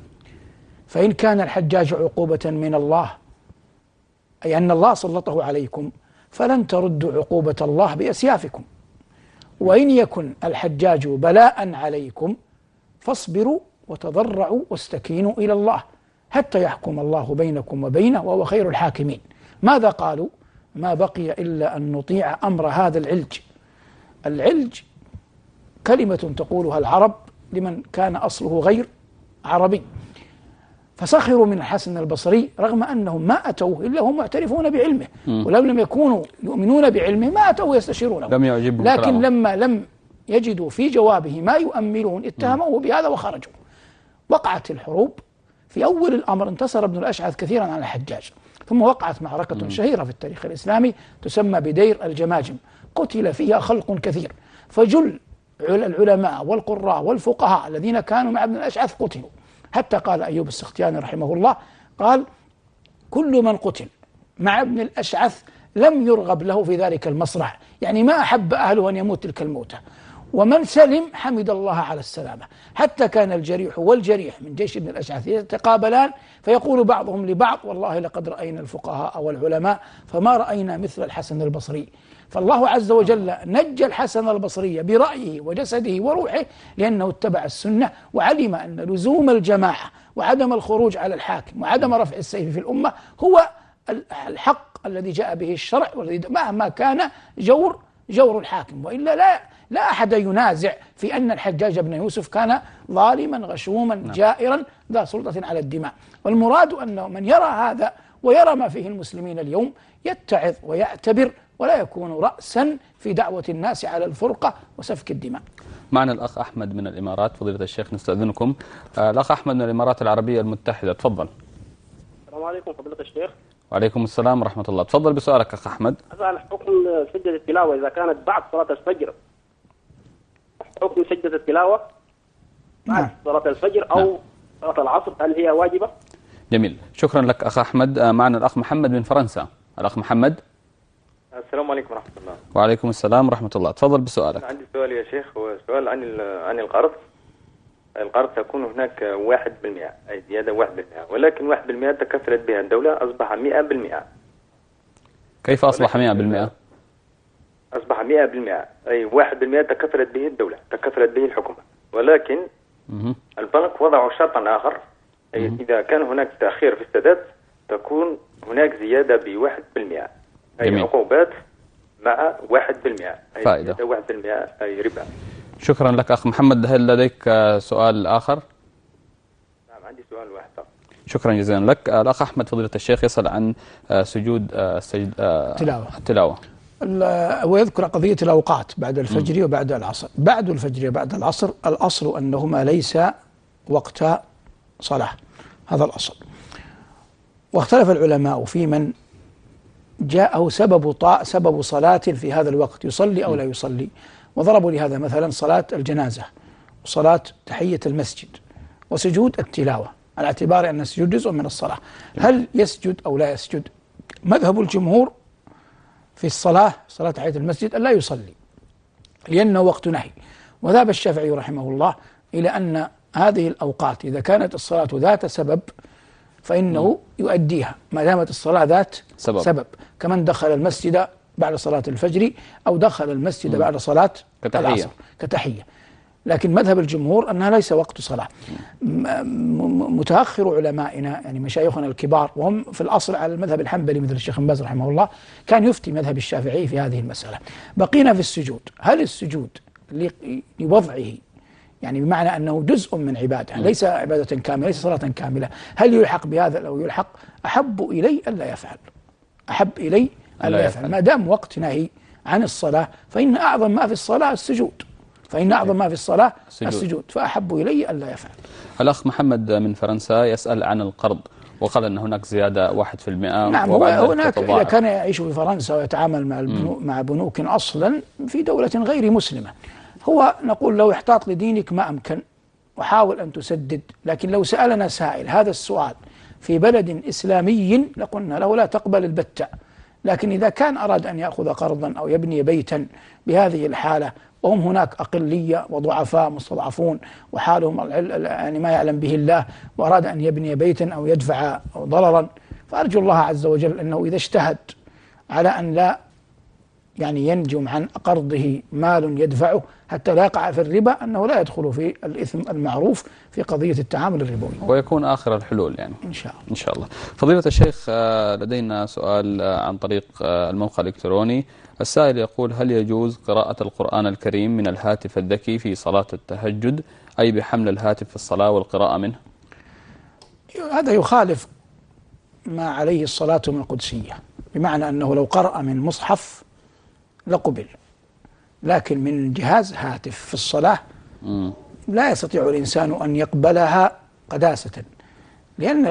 فإن كان الحجاج عقوبة من الله أي أن الله سلطه عليكم فلن تردوا عقوبة الله بأسيافكم، وإن يكن الحجاج بلاء عليكم فاصبروا وتضرعوا واستكينوا إلى الله حتى يحكم الله بينكم وبينه وهو خير الحاكمين. ماذا قالوا؟ ما بقي إلا أن نطيع أمر هذا العلج. العلج كلمة تقولها العرب لمن كان أصله غير عربي، فسخروا من الحسن البصري رغم أنهم ما أتوه إلا هم معترفون بعلمه، ولو لم يكونوا يؤمنون بعلمه ما أتوه يستشيرونه، لكن لما لم يجدوا في جوابه ما يؤملون اتهموه بهذا وخرجوا. وقعت الحروب. في أول الأمر انتصر ابن الأشعث كثيرا على الحجاج، ثم وقعت معركة شهيرة في التاريخ الإسلامي تسمى بدير الجماجم، قتل فيها خلق كثير، فجل العلماء والقراء والفقهاء الذين كانوا مع ابن الأشعث قتلوا، حتى قال أيوب السختياني رحمه الله قال كل من قتل مع ابن الأشعث لم يرغب له في ذلك المصرع، يعني ما أحب أهله أن يموت تلك الموتة، ومن سلم حمد الله على السلامة. حتى كان الجريح والجريح من جيش ابن الأشعث يتقابلان فيقول بعضهم لبعض والله لقد رأينا الفقهاء والعلماء فما رأينا مثل الحسن البصري. فالله عز وجل نجى الحسن البصري برأيه وجسده وروحه لأنه اتبع السنة وعلم أن لزوم الجماعة وعدم الخروج على الحاكم وعدم رفع السيف في الأمة هو الحق الذي جاء به الشرع، والذي مهما كان جور الحاكم، وإلا لا أحد ينازع في أن الحجاج بن يوسف كان ظالما غشوما جائرا ذا سلطة على الدماء. والمراد أنه من يرى هذا ويرى ما فيه المسلمين اليوم يتعظ ويعتبر ولا يكون رأسا في دعوة الناس على الفرقة وسفك الدماء.
معنا الأخ أحمد من الإمارات. فضيلة الشيخ نستأذنكم. الأخ أحمد من الإمارات العربية المتحدة، تفضل.
السلام عليكم فضيلة الشيخ.
وعليكم السلام ورحمة الله. تفضل بسؤالك أخ أحمد.
أسأل حكم سجدة التلاوة إذا كانت بعد صلاة الفجر. حكم سجدة التلاوة بعد صلاة الفجر أو صلاة العصر، هل هي واجبة؟
جميل، شكرا لك أخ أحمد. معنا الأخ محمد من فرنسا. الأخ محمد.
السلام عليكم ورحمة الله.
وعليكم السلام ورحمة الله. تفضل بسؤالك.
عندي سؤال يا شيخ، هو سؤال عن القرض. القرض تكون هناك 1%، أي زيادة 1%، ولكن 1% تكفلت بها الدولة أصبح 100%.
كيف أصبح 100%؟
أصبح 100%، أي 1% تكفلت به الدولة، تكفلت به الحكومة، ولكن البنك وضعوا شرطا آخر، أي إذا كان هناك تأخير في السداد تكون هناك زيادة ب1%، أي عقوبات مع 1%، أي
فائدة
1%، أي ربا.
شكرا لك أخ محمد. هل لديك سؤال آخر؟
نعم عندي سؤال واحد.
شكرا جزيلا لك. الأخ أحمد فضيلة الشيخ يسأل عن سجود التلاوة
ويذكر قضية الأوقات بعد الفجر وبعد العصر. بعد الفجر وبعد العصر الأصل أنهما ليس وقت صلاة، هذا الأصل. واختلف العلماء في من جاءه سبب صلاة في هذا الوقت يصلي أو لا يصلي، وضربوا لهذا مثلا صلاة الجنازة وصلاة تحية المسجد وسجود التلاوة، على اعتبار أن السجود جزء من الصلاة. هل يسجد أو لا يسجد؟ مذهب الجمهور في الصلاة، صلاة تحية المسجد، أن لا يصلي لأنه وقت نهي. وذهب الشافعي رحمه الله إلى أن هذه الأوقات إذا كانت الصلاة ذات سبب فإنه يؤديها ما دامت الصلاة ذات سبب، كمن دخل المسجد بعد صلاة الفجر أو دخل المسجد بعد صلاة العصر كتحية. لكن مذهب الجمهور أنها ليس وقت صلاة. متأخر علمائنا يعني مشايخنا الكبار وهم في الأصل على المذهب الحنبلي مثل الشيخ بن باز رحمه الله كان يفتي مذهب الشافعي في هذه المسألة. بقينا في السجود. هل السجود لوضعه يعني بمعنى أنه جزء من عبادة ليس عبادة كاملة، ليس صلاة كاملة، هل يلحق بهذا أو يلحق؟ أحب إلي ألا يفعل، أحب إلي ألا يفعل. ما دام وقت نهي عن الصلاة فإن أعظم ما في الصلاة السجود، فإن أعظم ما في الصلاة السجود، فأحب إلي ألا يفعل.
الأخ محمد من فرنسا يسأل عن القرض وقال أن هناك زيادة 1%.
نعم، هناك إذا كان يعيش في فرنسا ويتعامل مع بنوك أصلا في دولة غير مسلمة، هو نقول لو احتاط لدينك ما أمكن وحاول أن تسدد. لكن لو سألنا سائل هذا السؤال في بلد إسلامي لقلنا له لا تقبل البتة. لكن إذا كان أراد أن يأخذ قرضا أو يبني بيتا بهذه الحالة وهم هناك أقلية وضعفاء مستضعفون وحالهم يعني ما يعلم به الله، وأراد أن يبني بيتا أو يدفع ضررا، فأرجو الله عز وجل أنه إذا اجتهد على أن لا يعني ينجم عن قرضه مال يدفعه حتى لا يقع في الربا، أنه لا يدخل في الإثم المعروف في قضية التعامل الربوي،
ويكون آخر الحلول يعني
إن شاء الله.
فضيلة الشيخ لدينا سؤال عن طريق الموقع الإلكتروني. السائل يقول: هل يجوز قراءة القرآن الكريم من الهاتف الذكي في صلاة التهجد، أي بحمل الهاتف في الصلاة والقراءة منه؟
هذا يخالف ما عليه الصلاة من القدسية، بمعنى أنه لو قرأ من مصحف لقبل، لكن من جهاز هاتف في الصلاة لا يستطيع الإنسان أن يقبلها قداسة، لأن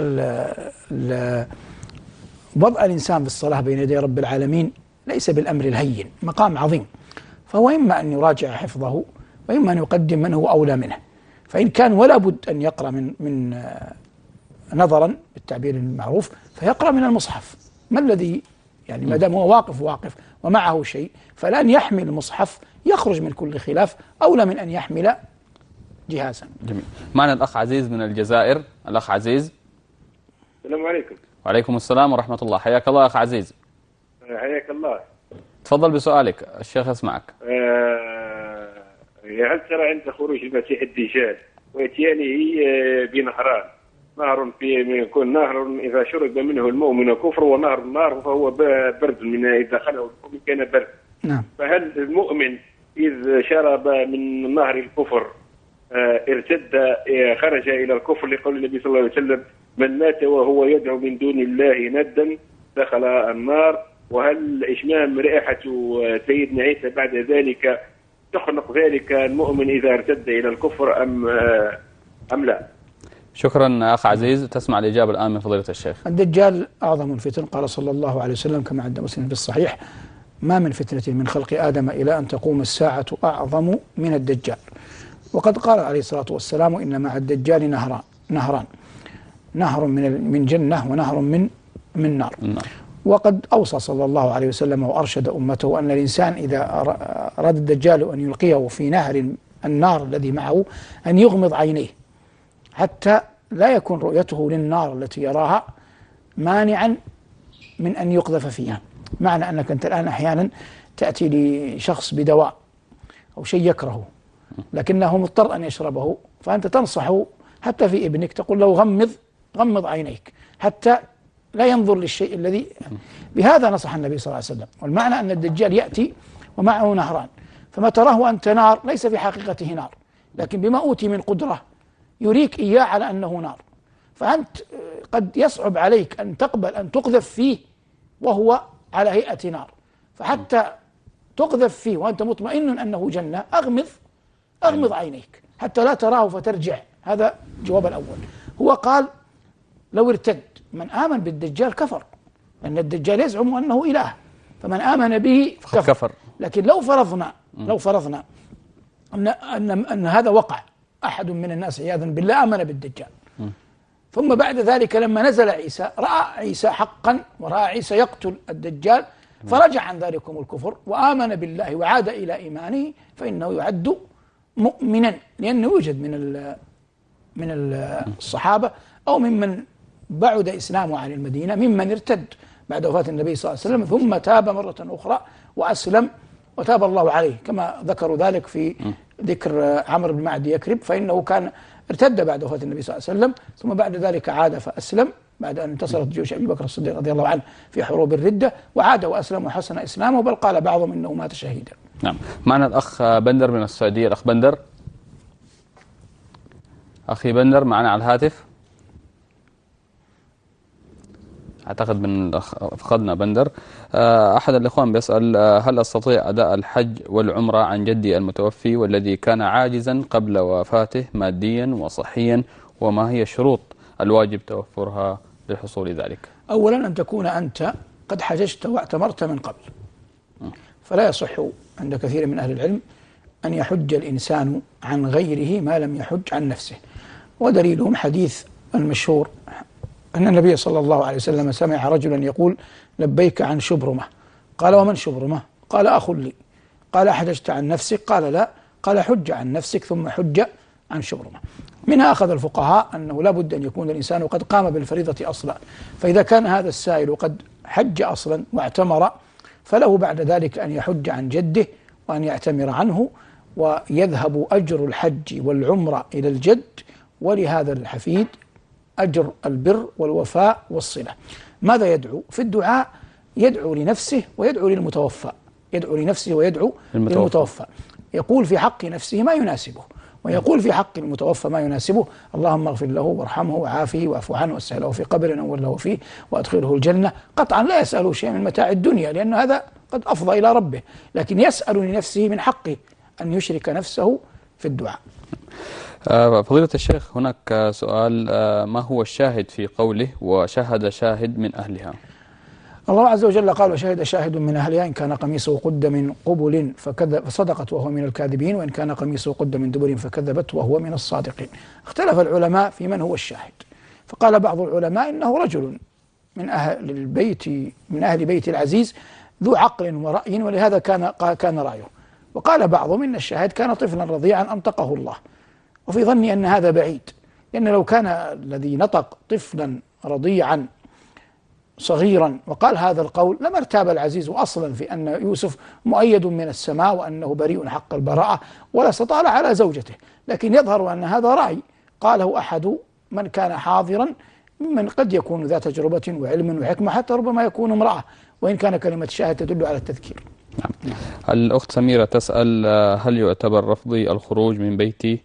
وضع الإنسان في الصلاة بين يدي رب العالمين ليس بالأمر الهين، مقام عظيم، فهو إما أن يراجع حفظه وإما أن يقدم من هو أولى منه. فإن كان ولا بد أن يقرأ من نظرا بالتعبير المعروف فيقرأ من المصحف. ما الذي يعني ما دام هو واقف ومعه شيء، فلأن يحمل المصحف يخرج من كل خلاف أولى من أن يحمل جهازا.
جميل. معنا الأخ عزيز من الجزائر. الأخ عزيز.
السلام عليكم.
وعليكم السلام ورحمة الله. حياك الله أخ عزيز.
حياك الله.
تفضل بسؤالك، الشيخ يسمعك.
هل ترى عند خروج المسيح الدجال واتيانه بنهران، نهر فيه يكون نهر إذا شرب منه المؤمن كفر، ونهر النار فهو برد من إذا دخله المؤمن كان برد.
نعم.
فهل المؤمن إذ شرب من نهر الكفر ارتد خرج إلى الكفر لقول النبي صلى الله عليه وسلم: من مات وهو يدعو من دون الله ندا دخل النار. وهل إشمام رائحة سيدنا عيسى بعد ذلك تخنق ذلك المؤمن إذا ارتد إلى الكفر أم لا؟
شكرا أخ عزيز. تسمع الإجابة الآن من فضيلة الشيخ.
الدجال أعظم الفتن، قال صلى الله عليه وسلم كما عند مسلم في الصحيح: ما من فتنة من خلق آدم إلى أن تقوم الساعة أعظم من الدجال. وقد قال عليه الصلاة والسلام: إن مع الدجال نهران، نهر من جنة ونهر من نار. وقد أوصى صلى الله عليه وسلم وأرشد أمته أن الإنسان إذا أراد الدجال أن يلقيه في نهر النار الذي معه أن يغمض عينيه حتى لا يكون رؤيته للنار التي يراها مانعا من أن يقذف فيها. معنى أنك أنت الآن أحيانا تأتي لشخص بدواء أو شيء يكرهه لكنه مضطر أن يشربه، فأنت تنصحه حتى في ابنك تقول له غمض عينيك حتى لا ينظر للشيء الذي. بهذا نصح النبي صلى الله عليه وسلم. والمعنى أن الدجال يأتي ومعه نهران، فما تراه أنت نار ليس في حقيقته نار، لكن بما أوتي من قدرة يريك إياه على أنه نار، فأنت قد يصعب عليك أن تقبل أن تقذف فيه وهو على هيئة نار، فحتى تقذف فيه وأنت مطمئن أنه جنة أغمض عينيك حتى لا تراه فترجع. هذا الجواب الأول. هو قال: لو ارتد من آمن بالدجال كفر، لأن الدجال يزعم أنه إله، فمن آمن به كفر. لكن لو فرضنا أن هذا وقع، أحد من الناس عياذا بالله آمن بالدجال، ثم بعد ذلك لما نزل عيسى رأى عيسى حقا ورأى عيسى يقتل الدجال فرجع عن ذلكم الكفر وآمن بالله وعاد إلى إيمانه، فإنه يعد مؤمنا، لأنه يوجد من الصحابة أو ممن بعد إسلامه عن المدينة ممن ارتد بعد وفاة النبي صلى الله عليه وسلم ثم تاب مرة أخرى وأسلم وتاب الله عليه، كما ذكروا ذلك في ذكر عمرو بن معدي يكرب، فإنه كان ارتد بعد وفاة النبي صلى الله عليه وسلم ثم بعد ذلك عاد فأسلم بعد أن انتصرت جيوش أبي بكر الصديق رضي الله عنه في حروب الردة، وعاد وأسلم وحسن إسلامه، بل قال بعضهم إنه مات شهيدا.
نعم. معنا الأخ بندر من السعودية. الأخ بندر، أخي بندر معنا على الهاتف. أعتقد من فقدنا بندر. أحد الإخوان بيسأل: هل أستطيع أداء الحج والعمرة عن جدي المتوفي والذي كان عاجزا قبل وفاته ماديا وصحيا، وما هي الشروط الواجب توفرها للحصول ذلك؟
أولا أن تكون أنت قد حججت واعتمرت من قبل، فلا يصح عند كثير من أهل العلم أن يحج الإنسان عن غيره ما لم يحج عن نفسه، ودليلهم حديث المشهور أن النبي صلى الله عليه وسلم سمع رجلا يقول: لبيك عن شبرمة. قال: ومن شبرمة؟ قال: أخ لي. قال: حججت عن نفسك؟ قال: لا. قال: حج عن نفسك ثم حج عن شبرمة. منها أخذ الفقهاء أنه لا بد أن يكون الإنسان قد قام بالفريضة أصلا، فإذا كان هذا السائل قد حج أصلا واعتمر فله بعد ذلك أن يحج عن جده وأن يعتمر عنه، ويذهب أجر الحج والعمرة إلى الجد، ولهذا الحفيد أجر البر والوفاء والصلة. ماذا يدعو؟ في الدعاء يدعو لنفسه ويدعو للمتوفى، يدعو لنفسه ويدعو للمتوفى، يقول في حق نفسه ما يناسبه، ويقول في حق المتوفى ما يناسبه: اللهم اغفر له وارحمه وعافه واعف عنه واسع له في قبر نور له فيه وادخله الجنة. قطعا لا يسأله شيء من متاع الدنيا لأن هذا قد أفضى إلى ربه، لكن يسأل لنفسه من حقه أن يشرك نفسه في الدعاء.
فضيلة الشيخ، هناك سؤال: ما هو الشاهد في قوله وشهد شاهد من أهلها؟
الله عز وجل قال: وشهد شاهد من أهلها إن كان قميصه قد من قبل فصدقت وهو من الكاذبين، وإن كان قميصه قد من دبر فكذبت وهو من الصادقين. اختلف العلماء في من هو الشاهد، فقال بعض العلماء إنه رجل من أهل بيت العزيز ذو عقل ورأي، ولهذا كان رأيه. وقال بعضهم إن الشاهد كان طفلا رضيعا أنطقه الله، وفي ظني أن هذا بعيد، لأن لو كان الذي نطق طفلا رضيعا صغيرا وقال هذا القول لما ارتاب العزيز أصلا في أن يوسف مؤيد من السماء وأنه بريء حق البراءة ولا استطال على زوجته، لكن يظهر أن هذا رأي قاله أحد من كان حاضرا ممن قد يكون ذا تجربة وعلم وحكمة، حتى ربما يكون امرأة، وإن كان كلمة شاهد تدل على التذكير.
نعم. الأخت سميرة تسأل: هل يعتبر رفضي الخروج من بيتي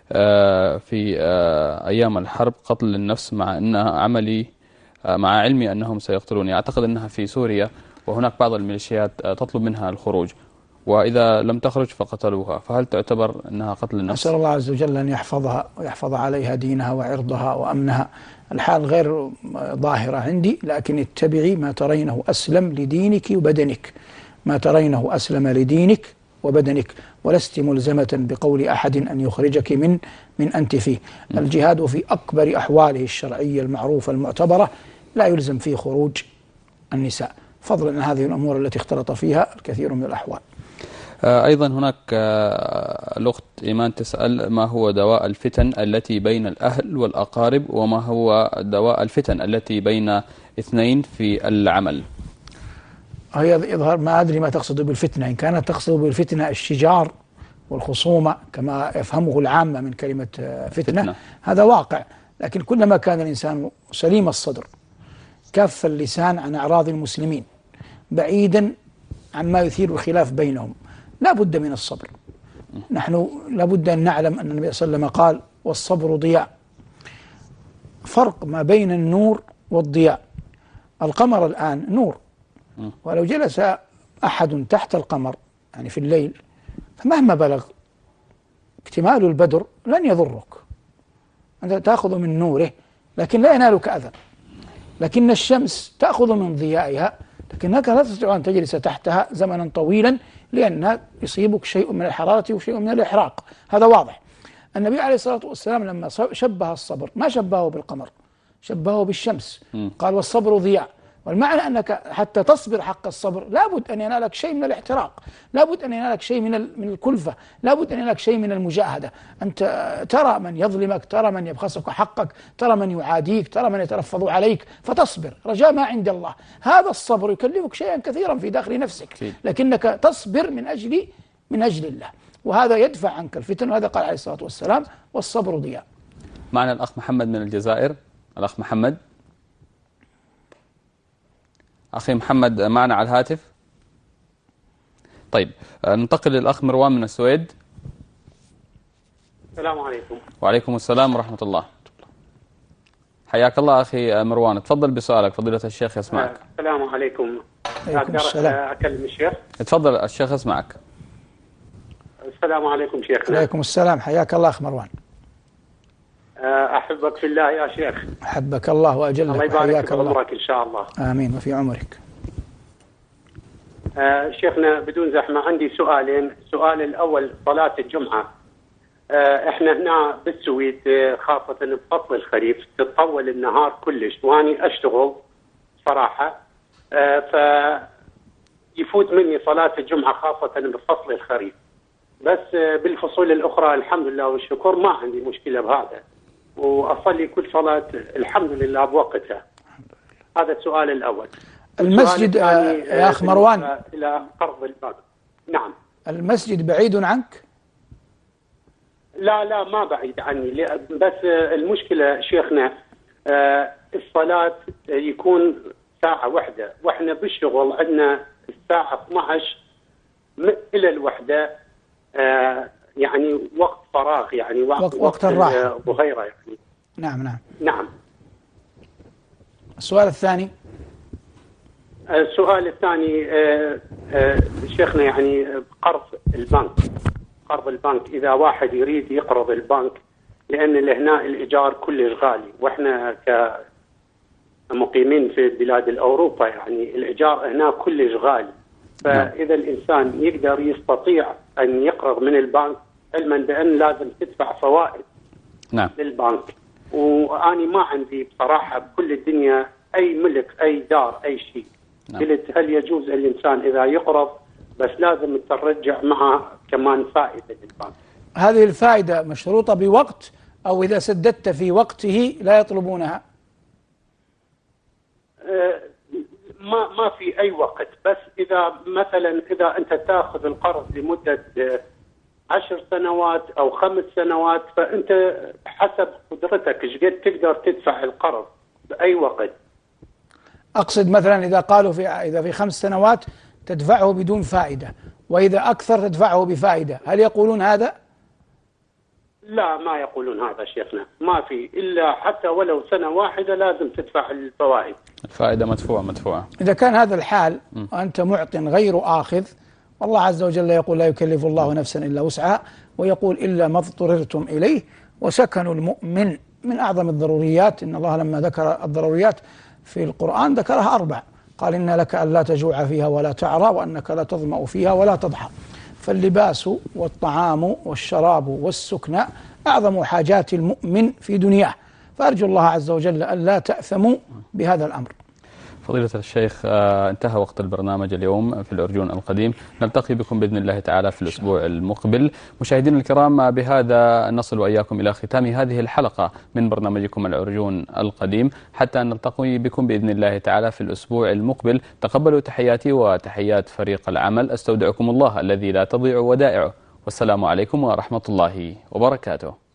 في أيام الحرب قتل للنفس مع أن عملي مع علمي أنهم سيقتلوني؟ أعتقد أنها في سوريا وهناك بعض الميليشيات تطلب منها الخروج، وإذا لم تخرج فقتلوها، فهل تعتبر أنها قتل النفس؟
أسأل الله عز وجل أن يحفظها ويحفظ عليها دينها وعرضها وأمنها. الحال غير ظاهرة عندي، لكن اتبعي ما ترينه أسلم لدينك وبدنك، ما ترينه أسلم لدينك وبدنك، ولست ملزمة بقول أحد أن يخرجك من أنت فيه. الجهاد في أكبر أحواله الشرعية المعروفة المعتبرة لا يلزم فيه خروج النساء، فضلا عن هذه الأمور التي اختلط فيها الكثير من الأحوال.
أيضا هناك الأخت إيمان تسأل: ما هو دواء الفتن التي بين الأهل والأقارب، وما هو دواء الفتن التي بين اثنين في العمل؟
هي يظهر ما أدري ما تقصد بالفتنة، إن كانت تقصد بالفتنة الشجار والخصومة كما يفهمه العامة من كلمة فتنة، هذا واقع، لكن كلما كان الإنسان سليم الصدر كاف اللسان عن أعراض المسلمين بعيدا عن ما يثير الخلاف بينهم، لا بد من الصبر. نحن لا بد أن نعلم أن النبي صلى الله عليه وسلم قال: والصبر ضياء. فرق ما بين النور والضياء. القمر الآن نور، ولو جلس أحد تحت القمر يعني في الليل فمهما بلغ اكتمال البدر لن يضرك، أنت تأخذ من نوره لكن لا ينالك أذى. لكن الشمس تأخذ من ضيائها لكنك لا تستطيع أن تجلس تحتها زمنا طويلا، لأن يصيبك شيء من الحرارة وشيء من الإحراق، هذا واضح. النبي عليه الصلاة والسلام لما شبه الصبر ما شبهه بالقمر، شبهه بالشمس، قال: والصبر ضياء. والمعنى أنك حتى تصبر حق الصبر لابد أن ينالك شيء من الاحتراق، لابد أن ينالك شيء من الكلفة، لابد أن ينالك شيء من المجاهدة. أنت ترى من يظلمك، ترى من يبخسك حقك، ترى من يعاديك، ترى من يترفض عليك، فتصبر رجاء ما عند الله. هذا الصبر يكلفك شيئا كثيرا في داخل نفسك، لكنك تصبر من أجل الله، وهذا يدفع عنك الفتن، وهذا قال عليه الصلاة والسلام: والصبر ضياء.
معنا الأخ محمد من الجزائر. الأخ محمد، أخي محمد معنا على الهاتف. طيب ننتقل للأخ مروان من السويد.
السلام عليكم.
وعليكم السلام ورحمة الله. حياك الله أخي مروان، تفضل بسؤالك، فضيلة الشيخ يسمعك.
السلام عليكم.
أقدر
أكلم الشيخ؟
تفضل الشيخ يسمعك.
السلام عليكم شيخنا.
وعليكم السلام، حياك الله أخ مروان.
أحبك في الله يا شيخ.
أحبك الله وأجلك.
الله يبارك في عمرك إن شاء الله.
آمين وفي عمرك.
شيخنا بدون زحمة عندي سؤالين. السؤال الأول: صلاة الجمعة. احنا هنا بالسويد خاصة بفصل الخريف تطول النهار كلش، واني اشتغل صراحة، فيفوت مني صلاة الجمعة خاصة بفصل الخريف، بس بالفصول الأخرى الحمد لله والشكر ما عندي مشكلة بهذا، وأصلي كل صلاة الحمد لله بوقتها. هذا السؤال الأول.
المسجد يا أخ مروان
إلى قرض الباب. نعم.
المسجد بعيد عنك؟
لا ما بعيد عني، بس المشكلة شيخنا الصلاة يكون ساعة واحدة، واحنا بالشغل عندنا الساعة 12 إلى الوحدة، يعني وقت فراغ، يعني
وقت الراحة،
ظهيرة يعني.
نعم. السؤال الثاني.
السؤال الثاني شيخنا، يعني قرض البنك، إذا واحد يريد يقرض البنك، لأن هنا الإيجار كلش غالي، وإحنا كمقيمين في بلاد الأوروبا يعني الإيجار هنا كلش غالي، فإذا الإنسان يستطيع أن يقرض من البنك، علما بأن لازم تدفع فوائد للبنك، وأنا ما عندي بصراحة بكل الدنيا أي ملك، أي دار، أي شيء. قلت هل يجوز الإنسان إذا يقرض بس لازم ترجع معه كمان فائدة للبنك؟
هذه الفائدة مشروطة بوقت، أو إذا سددت في وقته لا يطلبونها؟
ما في أي وقت، بس إذا مثلا إذا أنت تأخذ القرض لمدة 10 سنوات أو 5 سنوات، فأنت حسب قدرتك ايش قد تقدر تدفع القرض بأي وقت.
أقصد مثلا إذا قالوا إذا في 5 سنوات تدفعه بدون فائدة، وإذا أكثر تدفعه بفائدة. هل يقولون هذا؟
لا، ما يقولون هذا شيخنا، ما في إلا حتى ولو سنة واحدة لازم تدفع الفوائد.
الفائدة مدفوعة.
إذا كان هذا الحال وأنت معط غير آخذ، والله عز وجل يقول لا يكلف الله نفسا إلا وسعها، ويقول إلا ما اضطررتم إليه. وسكن المؤمن من أعظم الضروريات. إن الله لما ذكر الضروريات في القرآن ذكرها 4، قال إن لك ألا تجوع فيها ولا تعرى وأنك لا تظمأ فيها ولا تضحى. فاللباس والطعام والشراب والسكنى أعظم حاجات المؤمن في دنياه، فأرجو الله عز وجل ألا تأثموا بهذا الأمر.
فضيلة الشيخ، انتهى وقت البرنامج اليوم في الأرجون القديم، نلتقي بكم بإذن الله تعالى في الأسبوع المقبل. مشاهدينا الكرام، بهذا نصل وإياكم إلى ختام هذه الحلقة من برنامجكم الأرجون القديم، حتى نلتقي بكم بإذن الله تعالى في الأسبوع المقبل. تقبلوا تحياتي وتحيات فريق العمل، أستودعكم الله الذي لا تضيع ودائعه، والسلام عليكم ورحمة الله وبركاته.